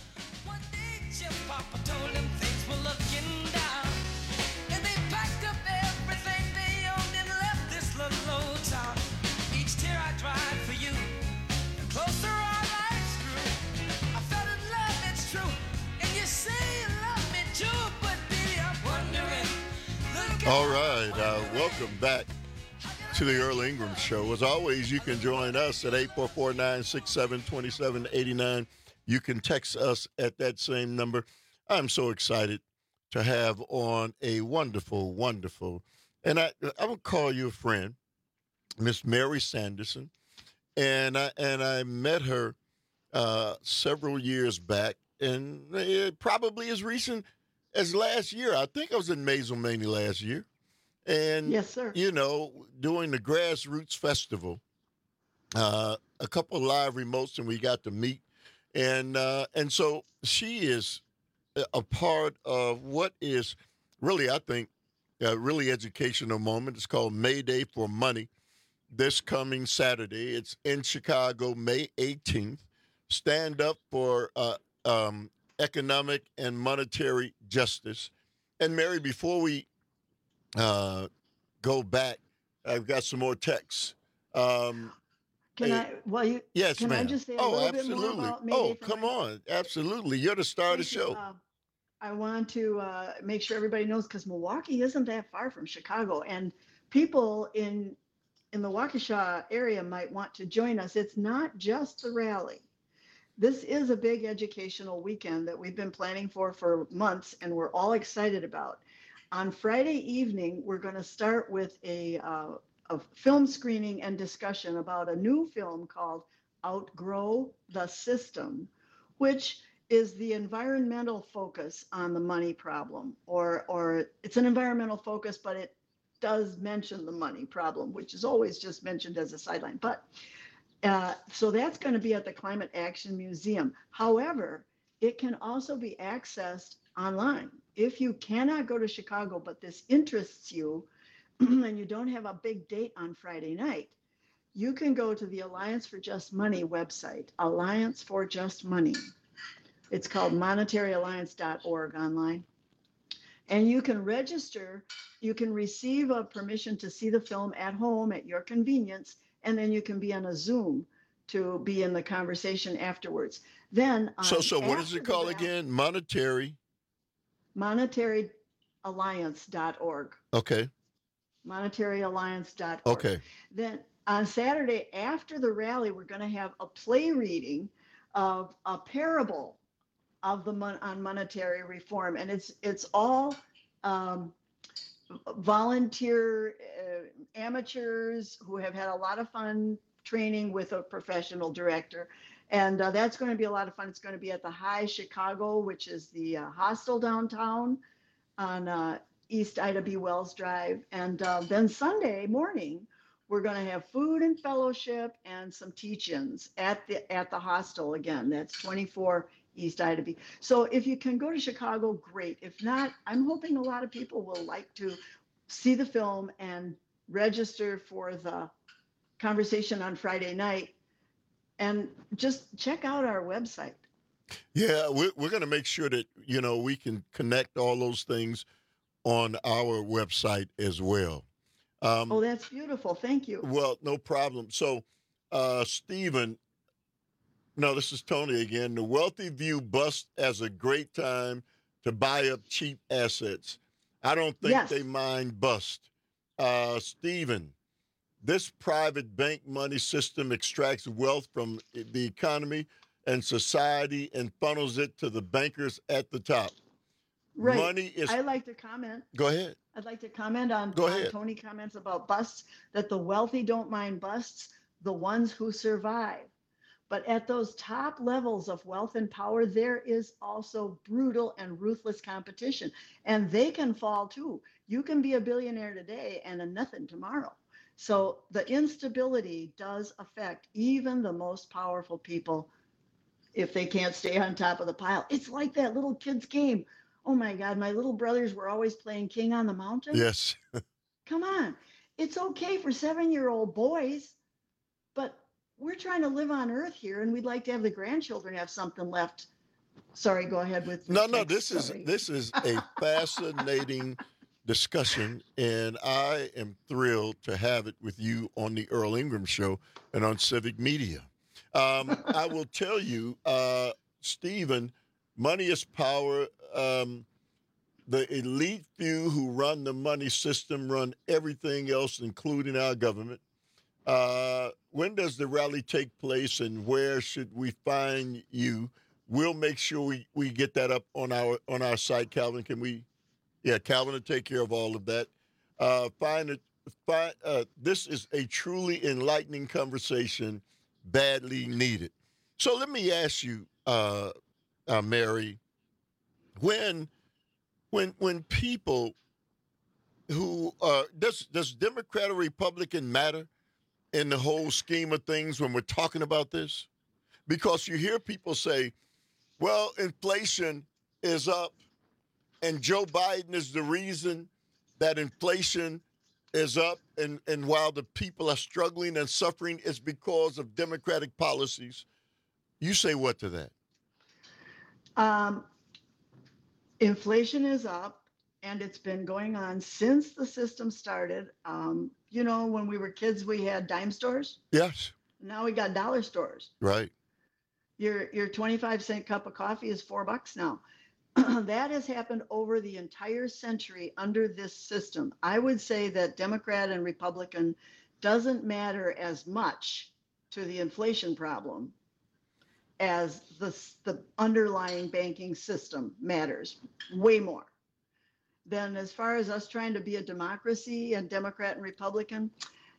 All right, uh, welcome back to the Earl Ingram Show. As always, you can join us at eight four four, nine six seven, two seven eight nine. You can text us at that same number. I'm so excited to have on a wonderful, wonderful, and I I will call you a friend, Miss Mary Sanderson, and I and I met her uh, several years back, and uh, probably as recent as last year. I think I was in Mazelmania last year. And, yes, sir. you know, doing the Grassroots Festival, uh, a couple of live remotes, and we got to meet. And, uh, and so she is a part of what is really, I think, a really educational moment. It's called May Day for Money. This coming Saturday, it's in Chicago, May eighteenth. Stand up for uh, um, economic and monetary justice. And Mary, before we uh, go back, I've got some more texts. Um, Can hey, I? Well, you. yes, can ma'am. I just say a oh, little absolutely. bit more about May oh, Day for come Money? on, absolutely. You're the star of the Thank you. show. Uh, I want to uh, make sure everybody knows, because Milwaukee isn't that far from Chicago, and people in in the Waukesha area might want to join us. It's not just the rally. This is a big educational weekend that we've been planning for for months, and we're all excited about. On Friday evening, we're going to start with a, uh, a film screening and discussion about a new film called Outgrow the System, which is the environmental focus on the money problem, or or it's an environmental focus, but it does mention the money problem, which is always just mentioned as a sideline. But uh, so that's going to be at the Climate Action Museum. However, it can also be accessed online. If you cannot go to Chicago, but this interests you, and you don't have a big date on Friday night, you can go to the Alliance for Just Money website, Alliance for Just Money. It's called monetary alliance dot org online. And you can register, you can receive a permission to see the film at home at your convenience, and then you can be on a Zoom to be in the conversation afterwards. Then So, um, so what is after it the called rally- again? Monetary. monetary alliance dot org. Okay. monetary alliance dot org. Okay. Then on Saturday after the rally, we're going to have a play reading of a parable of the mon- on monetary reform, and it's it's all um, volunteer uh, amateurs who have had a lot of fun training with a professional director, and uh, that's going to be a lot of fun. It's going to be at the High Chicago, which is the uh, hostel downtown on uh, East Ida B. Wells Drive, and uh, then Sunday morning we're going to have food and fellowship and some teach-ins at the at the hostel again. That's twenty-four East Ida B. So if you can go to Chicago, great. If not, I'm hoping a lot of people will like to see the film and register for the conversation on Friday night, and just check out our website. Yeah, we're, we're going to make sure that, you know, we can connect all those things on our website as well. Um, Oh, that's beautiful. Thank you. Well, no problem. So, uh, Stephen, no, this is Tony again. The wealthy view bust as a great time to buy up cheap assets. I don't think Yes. they mind bust. Uh, Stephen, this private bank money system extracts wealth from the economy and society and funnels it to the bankers at the top. Right. Money is. I'd like to comment. Go ahead. I'd like to comment on, Go on ahead. Tony comments about busts, that the wealthy don't mind busts, the ones who survive. But at those top levels of wealth and power, there is also brutal and ruthless competition, and they can fall too. You can be a billionaire today and a nothing tomorrow. So the instability does affect even the most powerful people if they can't stay on top of the pile. It's like that little kid's game. Oh my God, my little brothers were always playing King on the Mountain. Yes. Come on. It's okay for seven-year-old boys, but we're trying to live on Earth here, and we'd like to have the grandchildren have something left. Sorry, go ahead with No, your no, text. this is Sorry. this is a fascinating discussion, and I am thrilled to have it with you on the Earl Ingram Show and on Civic Media. Um, I will tell you, uh, Stephen, money is power. Um, the elite few who run the money system run everything else, including our government. Uh, when does the rally take place, and where should we find you? We'll make sure we, we get that up on our on our site. Calvin, can we? Yeah, Calvin will take care of all of that. Uh, find it. Find, uh, this is a truly enlightening conversation, badly needed. So let me ask you, uh, uh, Mary, when when when people who uh, does does Democrat or Republican matter in the whole scheme of things when we're talking about this? Because you hear people say, well, inflation is up and Joe Biden is the reason that inflation is up, and, and while the people are struggling and suffering, it's because of Democratic policies. You say what to that? Um, inflation is up, and it's been going on since the system started. Um, you know, when we were kids, we had dime stores. Yes. Now we got dollar stores. Right. Your your twenty-five cent cup of coffee is four bucks now. That has happened over the entire century under this system. I would say that Democrat and Republican doesn't matter as much to the inflation problem as the, the underlying banking system matters way more. Then as far as us trying to be a democracy and Democrat and Republican,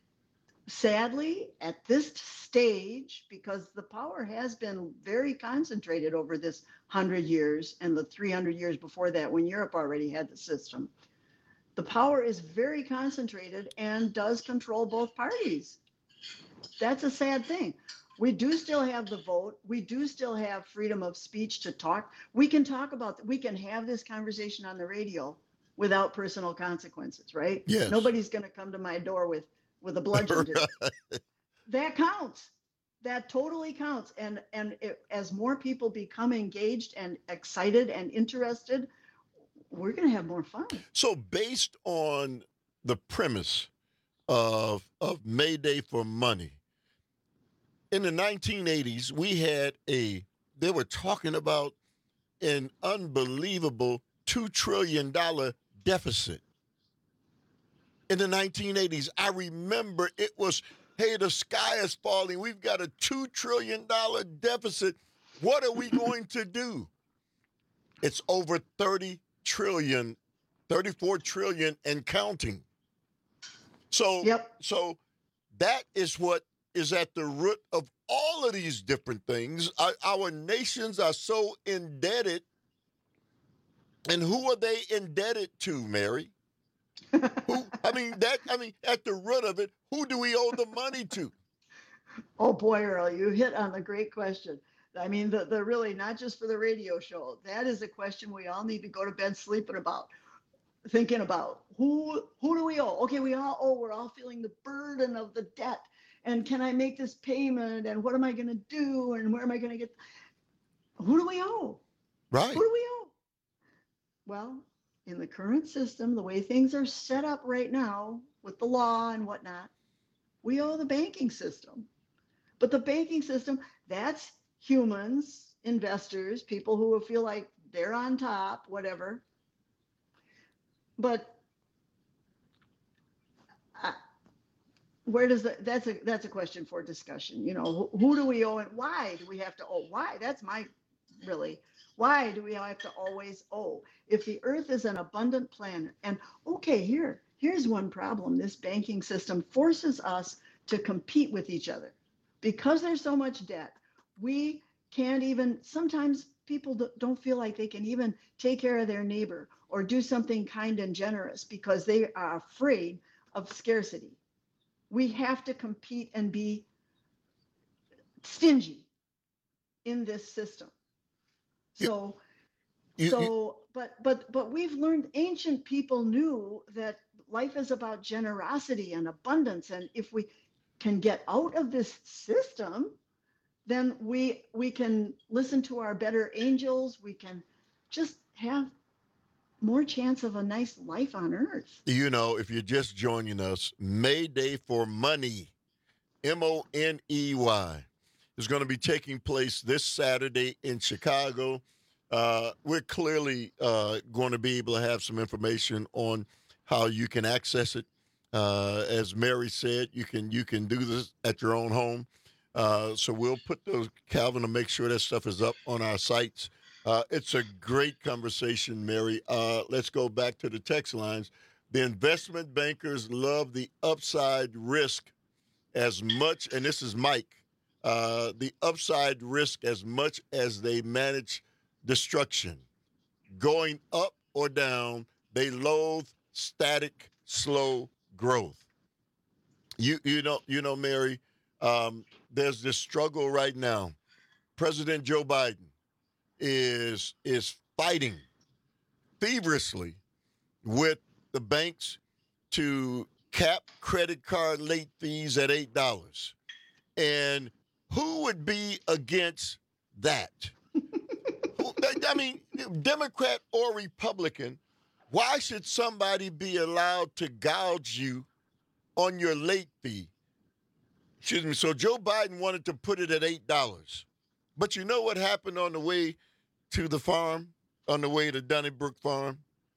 sadly, at this stage, because the power has been very concentrated over this hundred years and the three hundred years before that when Europe already had the system, the power is very concentrated and does control both parties. That's a sad thing. We do still have the vote. We do still have freedom of speech to talk. We can talk about, we can have this conversation on the radio without personal consequences, right? Yes. Nobody's going to come to my door with with a bludgeon. Right. That counts. That totally counts. And and it, as more people become engaged and excited and interested, we're going to have more fun. So based on the premise of of Mayday for money, in the nineteen eighties, we had a, they were talking about an unbelievable two trillion dollars deficit. In the nineteen eighties, I remember it was, hey, the sky is falling. We've got a two trillion dollars deficit. What are we going to do? It's over thirty trillion, thirty-four trillion and counting. So, yep. so that is what is at the root of all of these different things. Our, our nations are so indebted. And who are they indebted to, Mary? Who, I mean, that, I mean, at the root of it, who do we owe the money to? Oh boy, Earl, you hit on the great question. I mean, the, the really, not just for the radio show, that is a question we all need to go to bed sleeping about, thinking about. Who, who do we owe? Okay, we all owe, we're all feeling the burden of the debt. And can I make this payment? And what am I going to do? And where am I going to get? Who do we owe? Right. Who do we owe? Well, in the current system, the way things are set up right now with the law and whatnot, we owe the banking system. But the banking system, that's humans, investors, people who feel like they're on top, whatever. But I, where does that, that's a, that's a question for discussion. You know, who, who do we owe and why do we have to owe? Why? That's my, really, why do we have to always owe? If the earth is an abundant planet, and okay, here, here's one problem. This banking system forces us to compete with each other. Because there's so much debt, we can't even, sometimes people don't feel like they can even take care of their neighbor or do something kind and generous because they are afraid of scarcity. We have to compete and be stingy in this system. So, you, so, you, but, but, but we've learned, ancient people knew that life is about generosity and abundance. And if we can get out of this system, then we, we can listen to our better angels. We can just have more chance of a nice life on earth. You know, if you're just joining us, Mayday for Money, M O N E Y, is going to be taking place this Saturday in Chicago. Uh, we're clearly uh, going to be able to have some information on how you can access it. Uh, as Mary said, you can you can do this at your own home. Uh, so we'll put those, Calvin, to make sure that stuff is up on our sites. Uh, it's a great conversation, Mary. Uh, let's go back to the text lines. The investment bankers love the upside risk as much, and this is Mike, uh, the upside risk as much as they manage destruction. Going up or down, they loathe static, slow growth. You you know you know Mary, um, there's this struggle right now. President Joe Biden is is fighting feverishly with the banks to cap credit card late fees at eight dollars. And who would be against that? I mean, Democrat or Republican, why should somebody be allowed to gouge you on your late fee? Excuse me. So Joe Biden wanted to put it at eight dollars. But you know what happened on the way to the farm, on the way to Donnybrook Farm?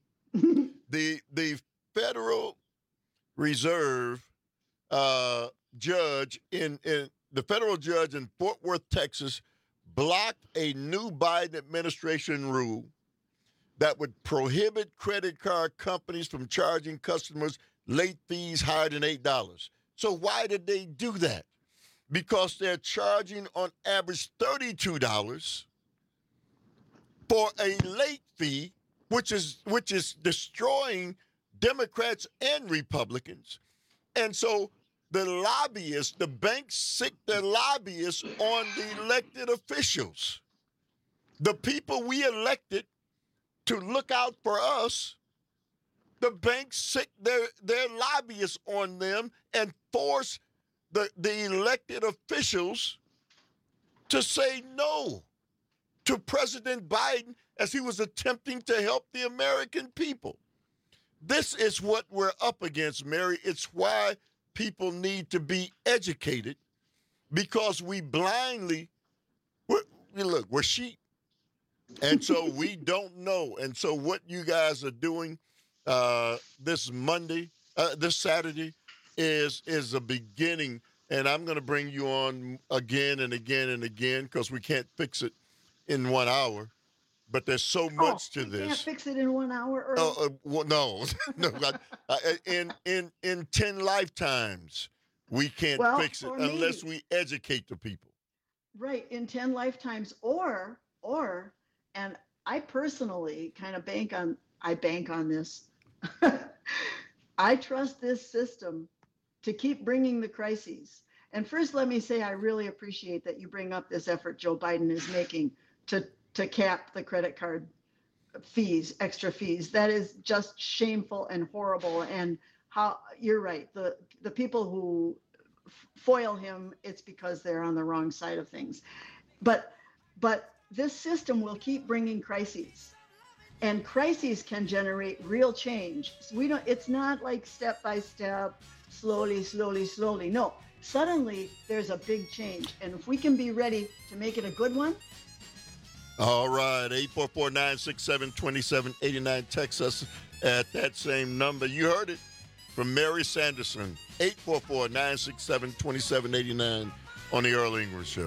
the the Federal Reserve uh, judge in, in the federal judge in Fort Worth, Texas, blocked a new Biden administration rule that would prohibit credit card companies from charging customers late fees higher than eight dollars. So why did they do that? Because they're charging on average thirty-two dollars for a late fee, which is which is destroying Democrats and Republicans. And so the lobbyists, the banks sick their lobbyists on the elected officials. The people we elected to look out for us, the banks sick their, their lobbyists on them and force the, the elected officials to say no to President Biden as he was attempting to help the American people. This is what we're up against, Mary. It's why people need to be educated, because we blindly, we're, look, we're sheep. And so we don't know. And so what you guys are doing uh, this Monday, uh, this Saturday, is is a beginning. And I'm going to bring you on again and again and again, because we can't fix it in one hour. But there's so much oh, to this. Can't fix it in one hour. Or... Uh, uh, well, no, no. I, in in in ten lifetimes, we can't well, fix it unless me, we educate the people. Right, in ten lifetimes, or or, and I personally kind of bank on. I bank on this. I trust this system to keep bringing the crises. And first, let me say I really appreciate that you bring up this effort Joe Biden is making to. to cap the credit card fees, extra fees. That is just shameful and horrible. And how you're right, the the people who foil him, it's because they're on the wrong side of things. But but this system will keep bringing crises, and crises can generate real change. So we don't. It's not like step by step, slowly, slowly, slowly. No, suddenly there's a big change, and if we can be ready to make it a good one. All right, eight four four, nine six seven, two seven eight nine. Text us at that same number. You heard it from Mary Sanderson, eight four four, nine six seven, two seven eight nine on the Earl Ingram Show.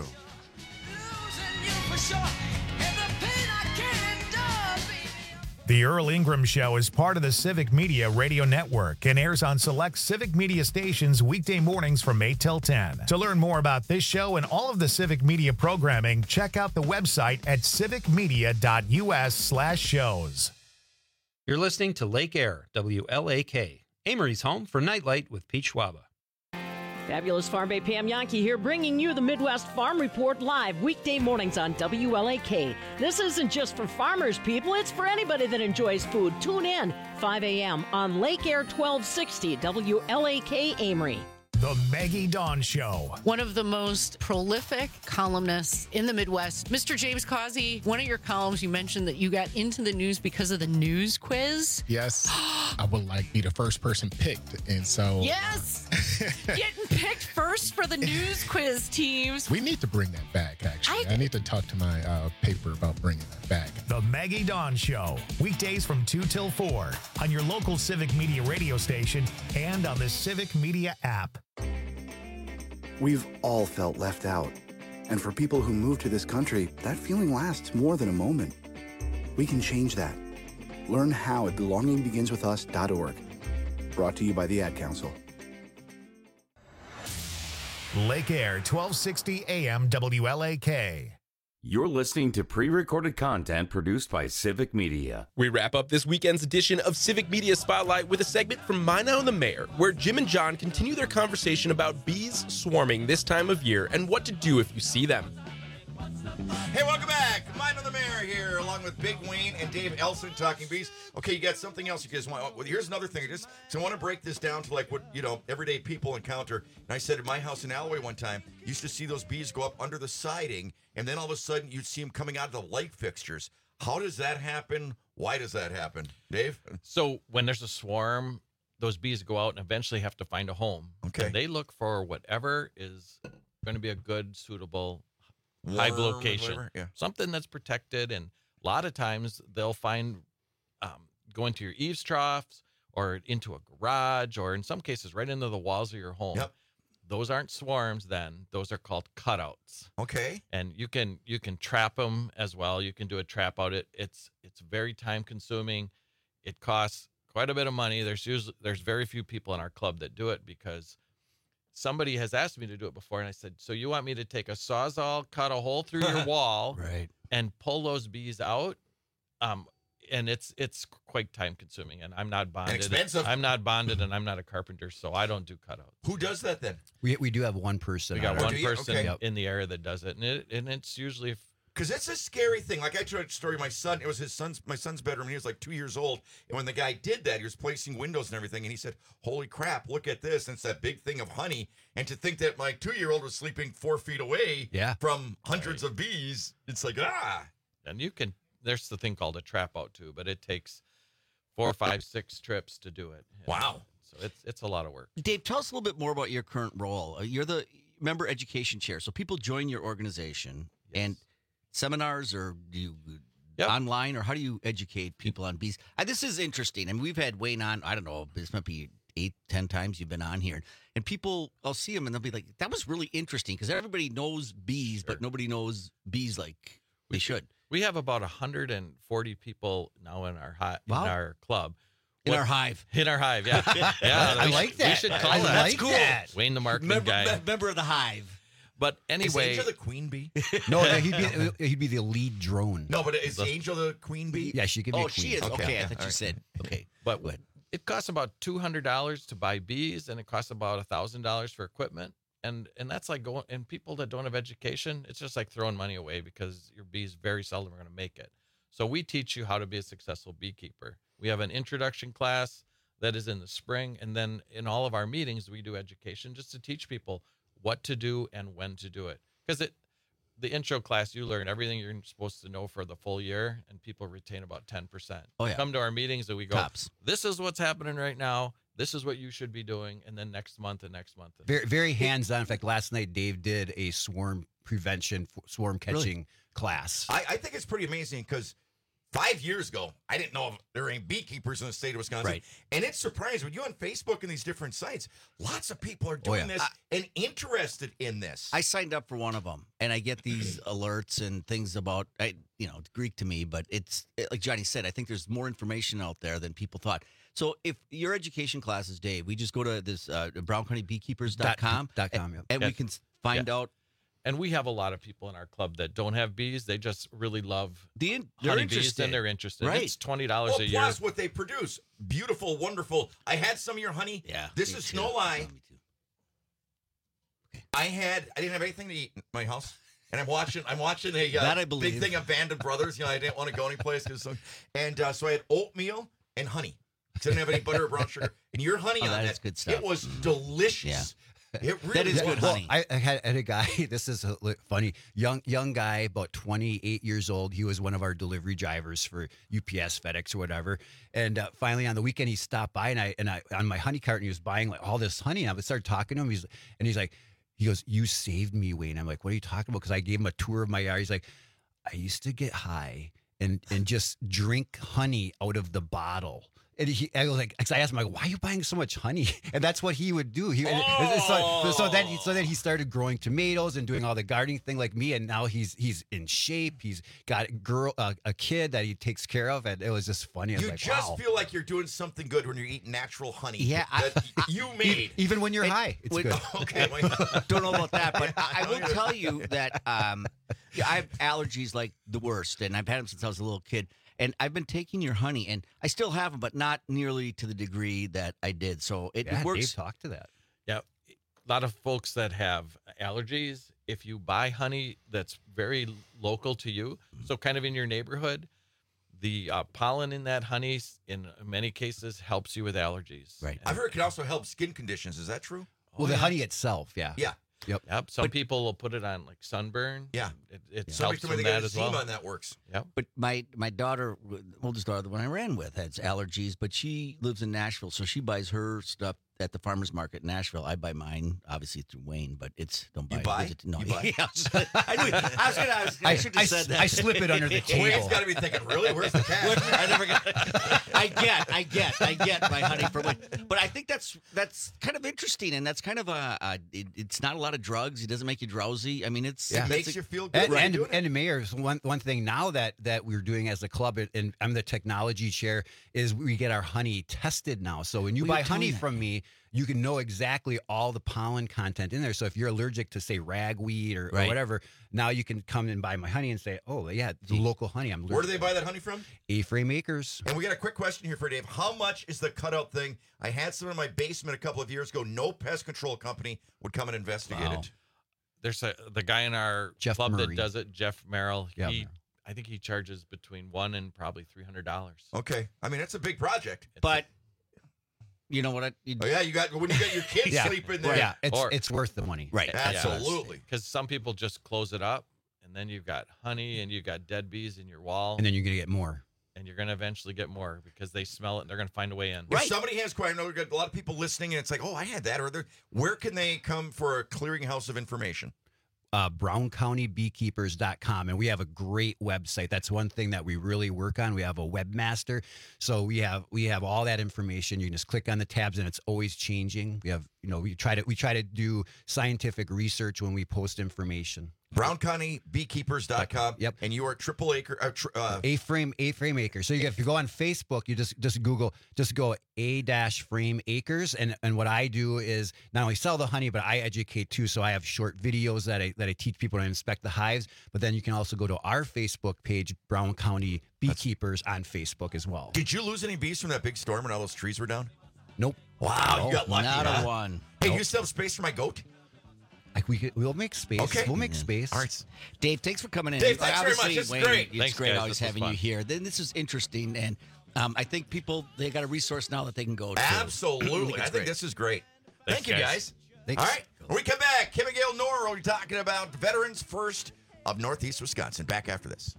The Earl Ingram Show is part of the Civic Media Radio Network and airs on select Civic Media stations weekday mornings from eight till ten. To learn more about this show and all of the Civic Media programming, check out the website at civicmedia.us slash shows. You're listening to Lake Air, W L A K, Amory's home for Nightlight with Pete Schwaba. Fabulous Farm Bay Pam Yankee here, bringing you the Midwest Farm Report live weekday mornings on W L A K. This isn't just for farmers, people. It's for anybody that enjoys food. Tune in five a.m. on Lake Air twelve sixty W L A K Amory. The Maggie Dawn Show. One of the most prolific columnists in the Midwest, Mister James Causey. One of your columns, you mentioned that you got into the news because of the news quiz. Yes. I would like be the first person picked. And so. Yes. Getting picked first for the news quiz teams. We need to bring that back, actually. I, I need to talk to my uh, paper about bringing that back. The Maggie Dawn Show. Weekdays from two till four on your local Civic Media radio station and on the Civic Media app. We've all felt left out. And for people who move to this country, that feeling lasts more than a moment. We can change that. Learn how at belonging begins with us dot org. Brought to you by the Ad Council. Lake Air, twelve sixty A M W L A K. You're listening to pre-recorded content produced by Civic Media. We wrap up this weekend's edition of Civic Media Spotlight with a segment from Mino and the Mayor, where Jim and John continue their conversation about bees swarming this time of year and what to do if you see them. Hey, welcome back. Mino the Mayor here, along with Big Wayne and Dave Elson talking bees. Okay, you got something else you guys want. Well, here's another thing. I just so I want to break this down to like what, you know, everyday people encounter. And I said at my house in Alloway one time, you used to see those bees go up under the siding, and then all of a sudden you'd see them coming out of the light fixtures. How does that happen? Why does that happen? Dave? So when there's a swarm, those bees go out and eventually have to find a home. Okay. And they look for whatever is going to be a good, suitable hive Worm or location, whatever, yeah. something that's protected. And a lot of times they'll find um, go into your eaves troughs or into a garage, or in some cases right into the walls of your home. Yep. Those aren't swarms then. Those are called cutouts. Okay. And you can you can trap them as well. You can do a trap out. It it's it's very time consuming. It costs quite a bit of money. There's usually there's very few people in our club that do it because somebody has asked me to do it before, and I said, so you want me to take a Sawzall, cut a hole through your wall, right, and pull those bees out? Um, and it's it's quite time consuming, and I'm not bonded. And expensive. I'm not bonded, and I'm not a carpenter, so I don't do cutouts. Who does that then? We we do have one person. We got on one it. person Okay. in the area that does it, and it and it's usually if, Because it's a scary thing. Like I tried to story my son. It was his son's my son's bedroom. And he was like two years old. And when the guy did that, he was placing windows and everything. And he said, "Holy crap! Look at this!" And it's that big thing of honey. And to think that my two year old was sleeping four feet away Yeah. from hundreds of bees, it's like ah. and you can. There's the thing called a trap out too, but it takes four, five, six trips to do it. Wow. So it's it's a lot of work. Dave, tell us a little bit more about your current role. Uh, You're the member education chair, so people join your organization and seminars, or do you online, or how do you educate people on bees? Uh, this is interesting. I mean, we've had Wayne on. I don't know. This might be eight, ten times you've been on here, and people, I'll see them and they'll be like, "That was really interesting," because everybody knows bees, but nobody knows bees like they should. We have about one hundred forty people now in our hi- Wow. in our club. In What- our hive. In our hive, yeah. yeah I we like should- that. We should call I it. like That's cool. that. Wayne the marketing Member, guy. me- member of the hive. But anyway, Is Angel the queen bee? No, no, he'd be he'd be the lead drone. No, but is Angel the queen bee? Yeah, she could be. Oh, a queen. she is. Okay, Okay. I thought All you right. said. Okay, but it costs about two hundred dollars to buy bees, and it costs about a thousand dollars for equipment. And and that's like going. And people that don't have education, it's just like throwing money away because your bees very seldom are going to make it. So we teach you how to be a successful beekeeper. We have an introduction class that is in the spring, and then in all of our meetings we do education just to teach people what to do and when to do it. Because it, the intro class, you learn everything you're supposed to know for the full year, and people retain about ten percent. Oh, yeah. Come to our meetings and we go, Tops. this is what's happening right now. This is what you should be doing, and then next month and next month. And Very, very hands-on. In fact, last night Dave did a swarm prevention, swarm catching class. I, I think it's pretty amazing because five years ago, I didn't know if there were any beekeepers in the state of Wisconsin. Right. And it's surprising when you on Facebook and these different sites, lots of people are doing Oh, yeah. this and interested in this. I signed up for one of them, and I get these alerts and things about, I, you know, it's Greek to me, but it's like Johnny said. I think there's more information out there than people thought. So if your education classes, Dave, we just go to this uh, brown county beekeepers dot com, Dot com, and, yep. and we Yeah. can s- find Yeah. out. And we have a lot of people in our club that don't have bees. They just really love the in, they're honeybees, interested. and they're interested. Right. It's twenty dollars Well, a year. plus what they produce. Beautiful, wonderful. I had some of your honey. Yeah. This me is too. no lie. Oh, me too. I had I didn't have anything to eat in my house. And I'm watching I'm watching a uh, That I big believe. thing of Band of Brothers. You know, I didn't want to go anyplace because so, and uh, so I had oatmeal and honey. 'Cause I didn't have any butter or brown sugar. And your honey Oh, on that that, is good stuff. it was delicious. It really That is was. good honey. I, I had, I had a guy. This is a, li- funny. Young young guy, about twenty-eight years old. He was one of our delivery drivers for U P S, FedEx, or whatever. And uh, finally, on the weekend, he stopped by, and I and I on my honey cart, and he was buying like all this honey. And I started talking to him. He's and he's like, he goes, "You saved me, Wayne." I'm like, "What are you talking about?" Because I gave him a tour of my yard. He's like, "I used to get high." and and just drink honey out of the bottle. And he, I was like, cause I asked him, like, why are you buying so much honey? And that's what he would do. He, oh. so, so then, he, so then he started growing tomatoes and doing all the gardening thing like me. And now he's he's in shape. He's got a girl, uh, a kid that he takes care of, and it was just funny. I was You like, just wow. feel like you're doing something good when you're eating natural honey. Yeah, I- that you made. Even when you're high, it's when- good. Okay, well, Don't know about that, but I, I will tell you that um, yeah, I have allergies like the worst, and I've had them since I was a little kid. And I've been taking your honey, and I still have them, but not nearly to the degree that I did. So it, Yeah, it works. Dave talked to that. Yeah, a lot of folks that have allergies, if you buy honey that's very local to you, so kind of in your neighborhood, the uh, pollen in that honey, in many cases, helps you with allergies. Right. I've heard it can also help skin conditions. Is that true? Well, the honey itself, yeah. Yeah. Yep. Yep. Some people will put it on like sunburn. Yeah. It, it Somebody helps told me from they got that as well. eczema and that works. Yep. But my my daughter, oldest daughter, the one I ran with, has allergies, but she lives in Nashville, so she buys her stuff at the farmer's market in Nashville. I buy mine, obviously, through Wayne, but it's, don't buy You it. buy? Visit- No, You buy? yeah, I, knew, I was going to, I, was- I I- should I have said s- that. I slip it under the table. Wayne's got to be thinking, really? Where's the cash? I never got. I get, I get, I get my honey from it. But I think that's that's kind of interesting, and that's kind of a. a it, it's not a lot of drugs. It doesn't make you drowsy. I mean, it's Yeah. It that's makes a- you feel good. And, right and, doing it. and Mayor's one one thing now that that we're doing as a club, and I'm the technology chair, is we get our honey tested now. So when you Well, buy you're doing honey that. from me, you can know exactly all the pollen content in there. So if you're allergic to, say, ragweed or, or Right. whatever, now you can come and buy my honey and say, oh yeah, it's local honey. I'm Where do they buy that honey from? A-Frame Acres. And we got a quick question here for Dave. How much is the cutout thing? I had some in my basement a couple of years ago. No pest control company would come and investigate Wow. it. There's a, the guy in our Jeff club Murray. that does it, Jeff Merrill. Yeah, he, Merrill. I think he charges between one and probably three hundred dollars. Okay. I mean, that's a big project. But you know what? I, you, Oh, yeah, you got when you got your kids Yeah. sleeping there. Yeah, it's Or- it's worth the money. right. Absolutely. Because some people just close it up, and then you've got honey and you've got dead bees in your wall, And then you're gonna get more. and you're going to eventually get more because they smell it and they're going to find a way in. If somebody has quite, I know we've got a lot of people listening, and it's like, oh, I had that. Or they're- where can they come for a clearinghouse of information? uh, brown county beekeepers dot com, and we have a great website. That's one thing that we really work on. We have a webmaster, so we have we have all that information. You can just click on the tabs, and it's always changing. We have, you know, we try to we try to do scientific research when we post information. brown county beekeepers dot com. Yep. And you are triple acre. Uh, tr- uh, A-frame A-frame acres. So you get, if you go on Facebook, you just just Google just go A dash frame acres, and and what I do is not only sell the honey, but I educate too. So I have short videos that I that I teach people to inspect the hives. But then you can also go to our Facebook page, Brown County Beekeepers, on Facebook as well. Did you lose any bees from that big storm when all those trees were down? Nope. Wow, you got lucky. Not huh? a one. Hey, Nope. you still have space for my goat? Like we could, we'll make space. Okay. We'll make space. All right. Dave, thanks for coming in. Dave, thanks very Obviously, much. This is Wayne, great. It's Thanks, great guys. always This was having you fun. here. Then this is interesting, and um, I think people they got a resource now that they can go to. Absolutely. I it's think great. this is great. Thanks, Thank you, guys. guys. Thanks. All right. When we come back, Kim and Gail Norrell are talking about Veterans First of Northeast Wisconsin. Back after this.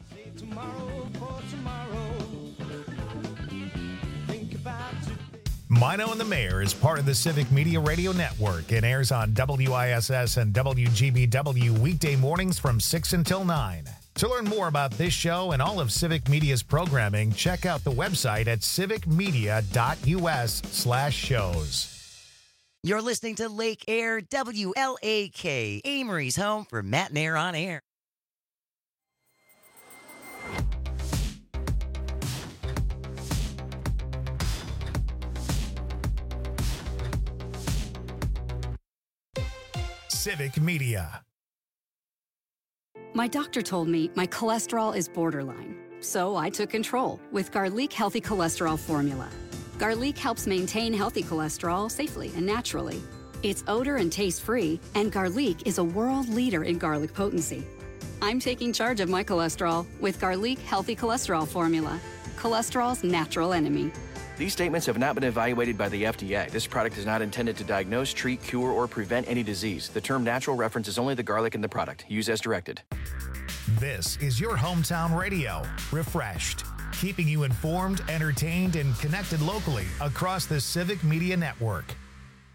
Mino and the Mayor is part of the Civic Media Radio Network and airs on W I S S and W G B W weekday mornings from six until nine. To learn more about this show and all of Civic Media's programming, check out the website at civicmedia.us slash shows. You're listening to Lake Air W L A K, Amory's home for Matt and Air on Air. Civic Media. My doctor told me my cholesterol is borderline, so I took control with Garlic Healthy Cholesterol Formula. Garlic helps maintain healthy cholesterol safely and naturally. It's odor and taste-free, and Garlic is a world leader in garlic potency. I'm taking charge of my cholesterol with Garlic Healthy Cholesterol Formula, cholesterol's natural enemy. These statements have not been evaluated by the F D A. This product is not intended to diagnose, treat, cure, or prevent any disease. The term natural references only the garlic in the product. Use as directed. This is your hometown radio, refreshed, keeping you informed, entertained, and connected locally across the Civic Media Network.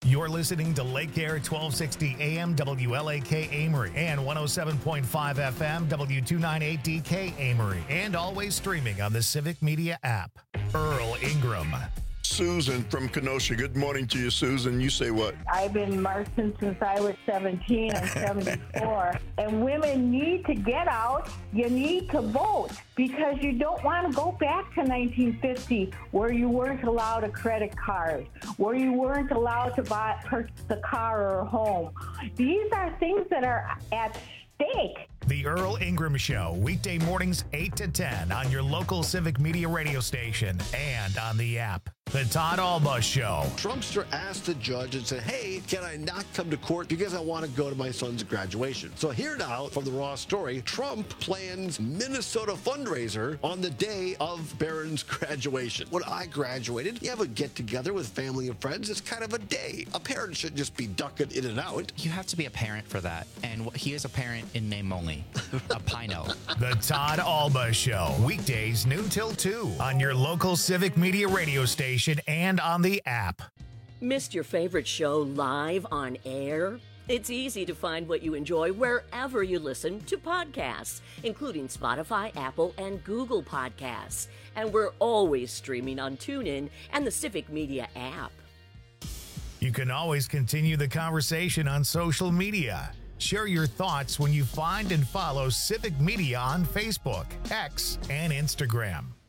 You're listening to Lake Air twelve sixty A M W L A K Amory and one oh seven point five F M W two ninety-eight D K Amory, and always streaming on the Civic Media app. Earl Ingram. Susan from Kenosha. Good morning to you, Susan. You say what? I've been marching since I was seventeen. I'm seventy-four. And women need to get out. You need to vote because you don't want to go back to nineteen fifty where you weren't allowed a credit card, where you weren't allowed to buy purchase a car or a home. These are things that are at stake. The Earl Ingram Show, weekday mornings eight to ten on your local Civic Media radio station and on the app. The Todd Alba Show. Trumpster asked the judge and said, hey, can I not come to court because I want to go to my son's graduation? So here now from the Raw Story, Trump plans Minnesota fundraiser on the day of Barron's graduation. When I graduated, you have a get-together with family and friends. It's kind of a day. A parent shouldn't just be ducking in and out. You have to be a parent for that. And he is a parent in name only. A Pino. The Todd Alba Show, weekdays noon till two on your local Civic Media radio station and on the app. Missed your favorite show live on air? It's easy to find what you enjoy wherever you listen to podcasts, including Spotify, Apple, and Google Podcasts. And we're always streaming on TuneIn and the Civic Media app. You can always continue the conversation on social media. Share your thoughts when you find and follow Civic Media on Facebook, X, and Instagram.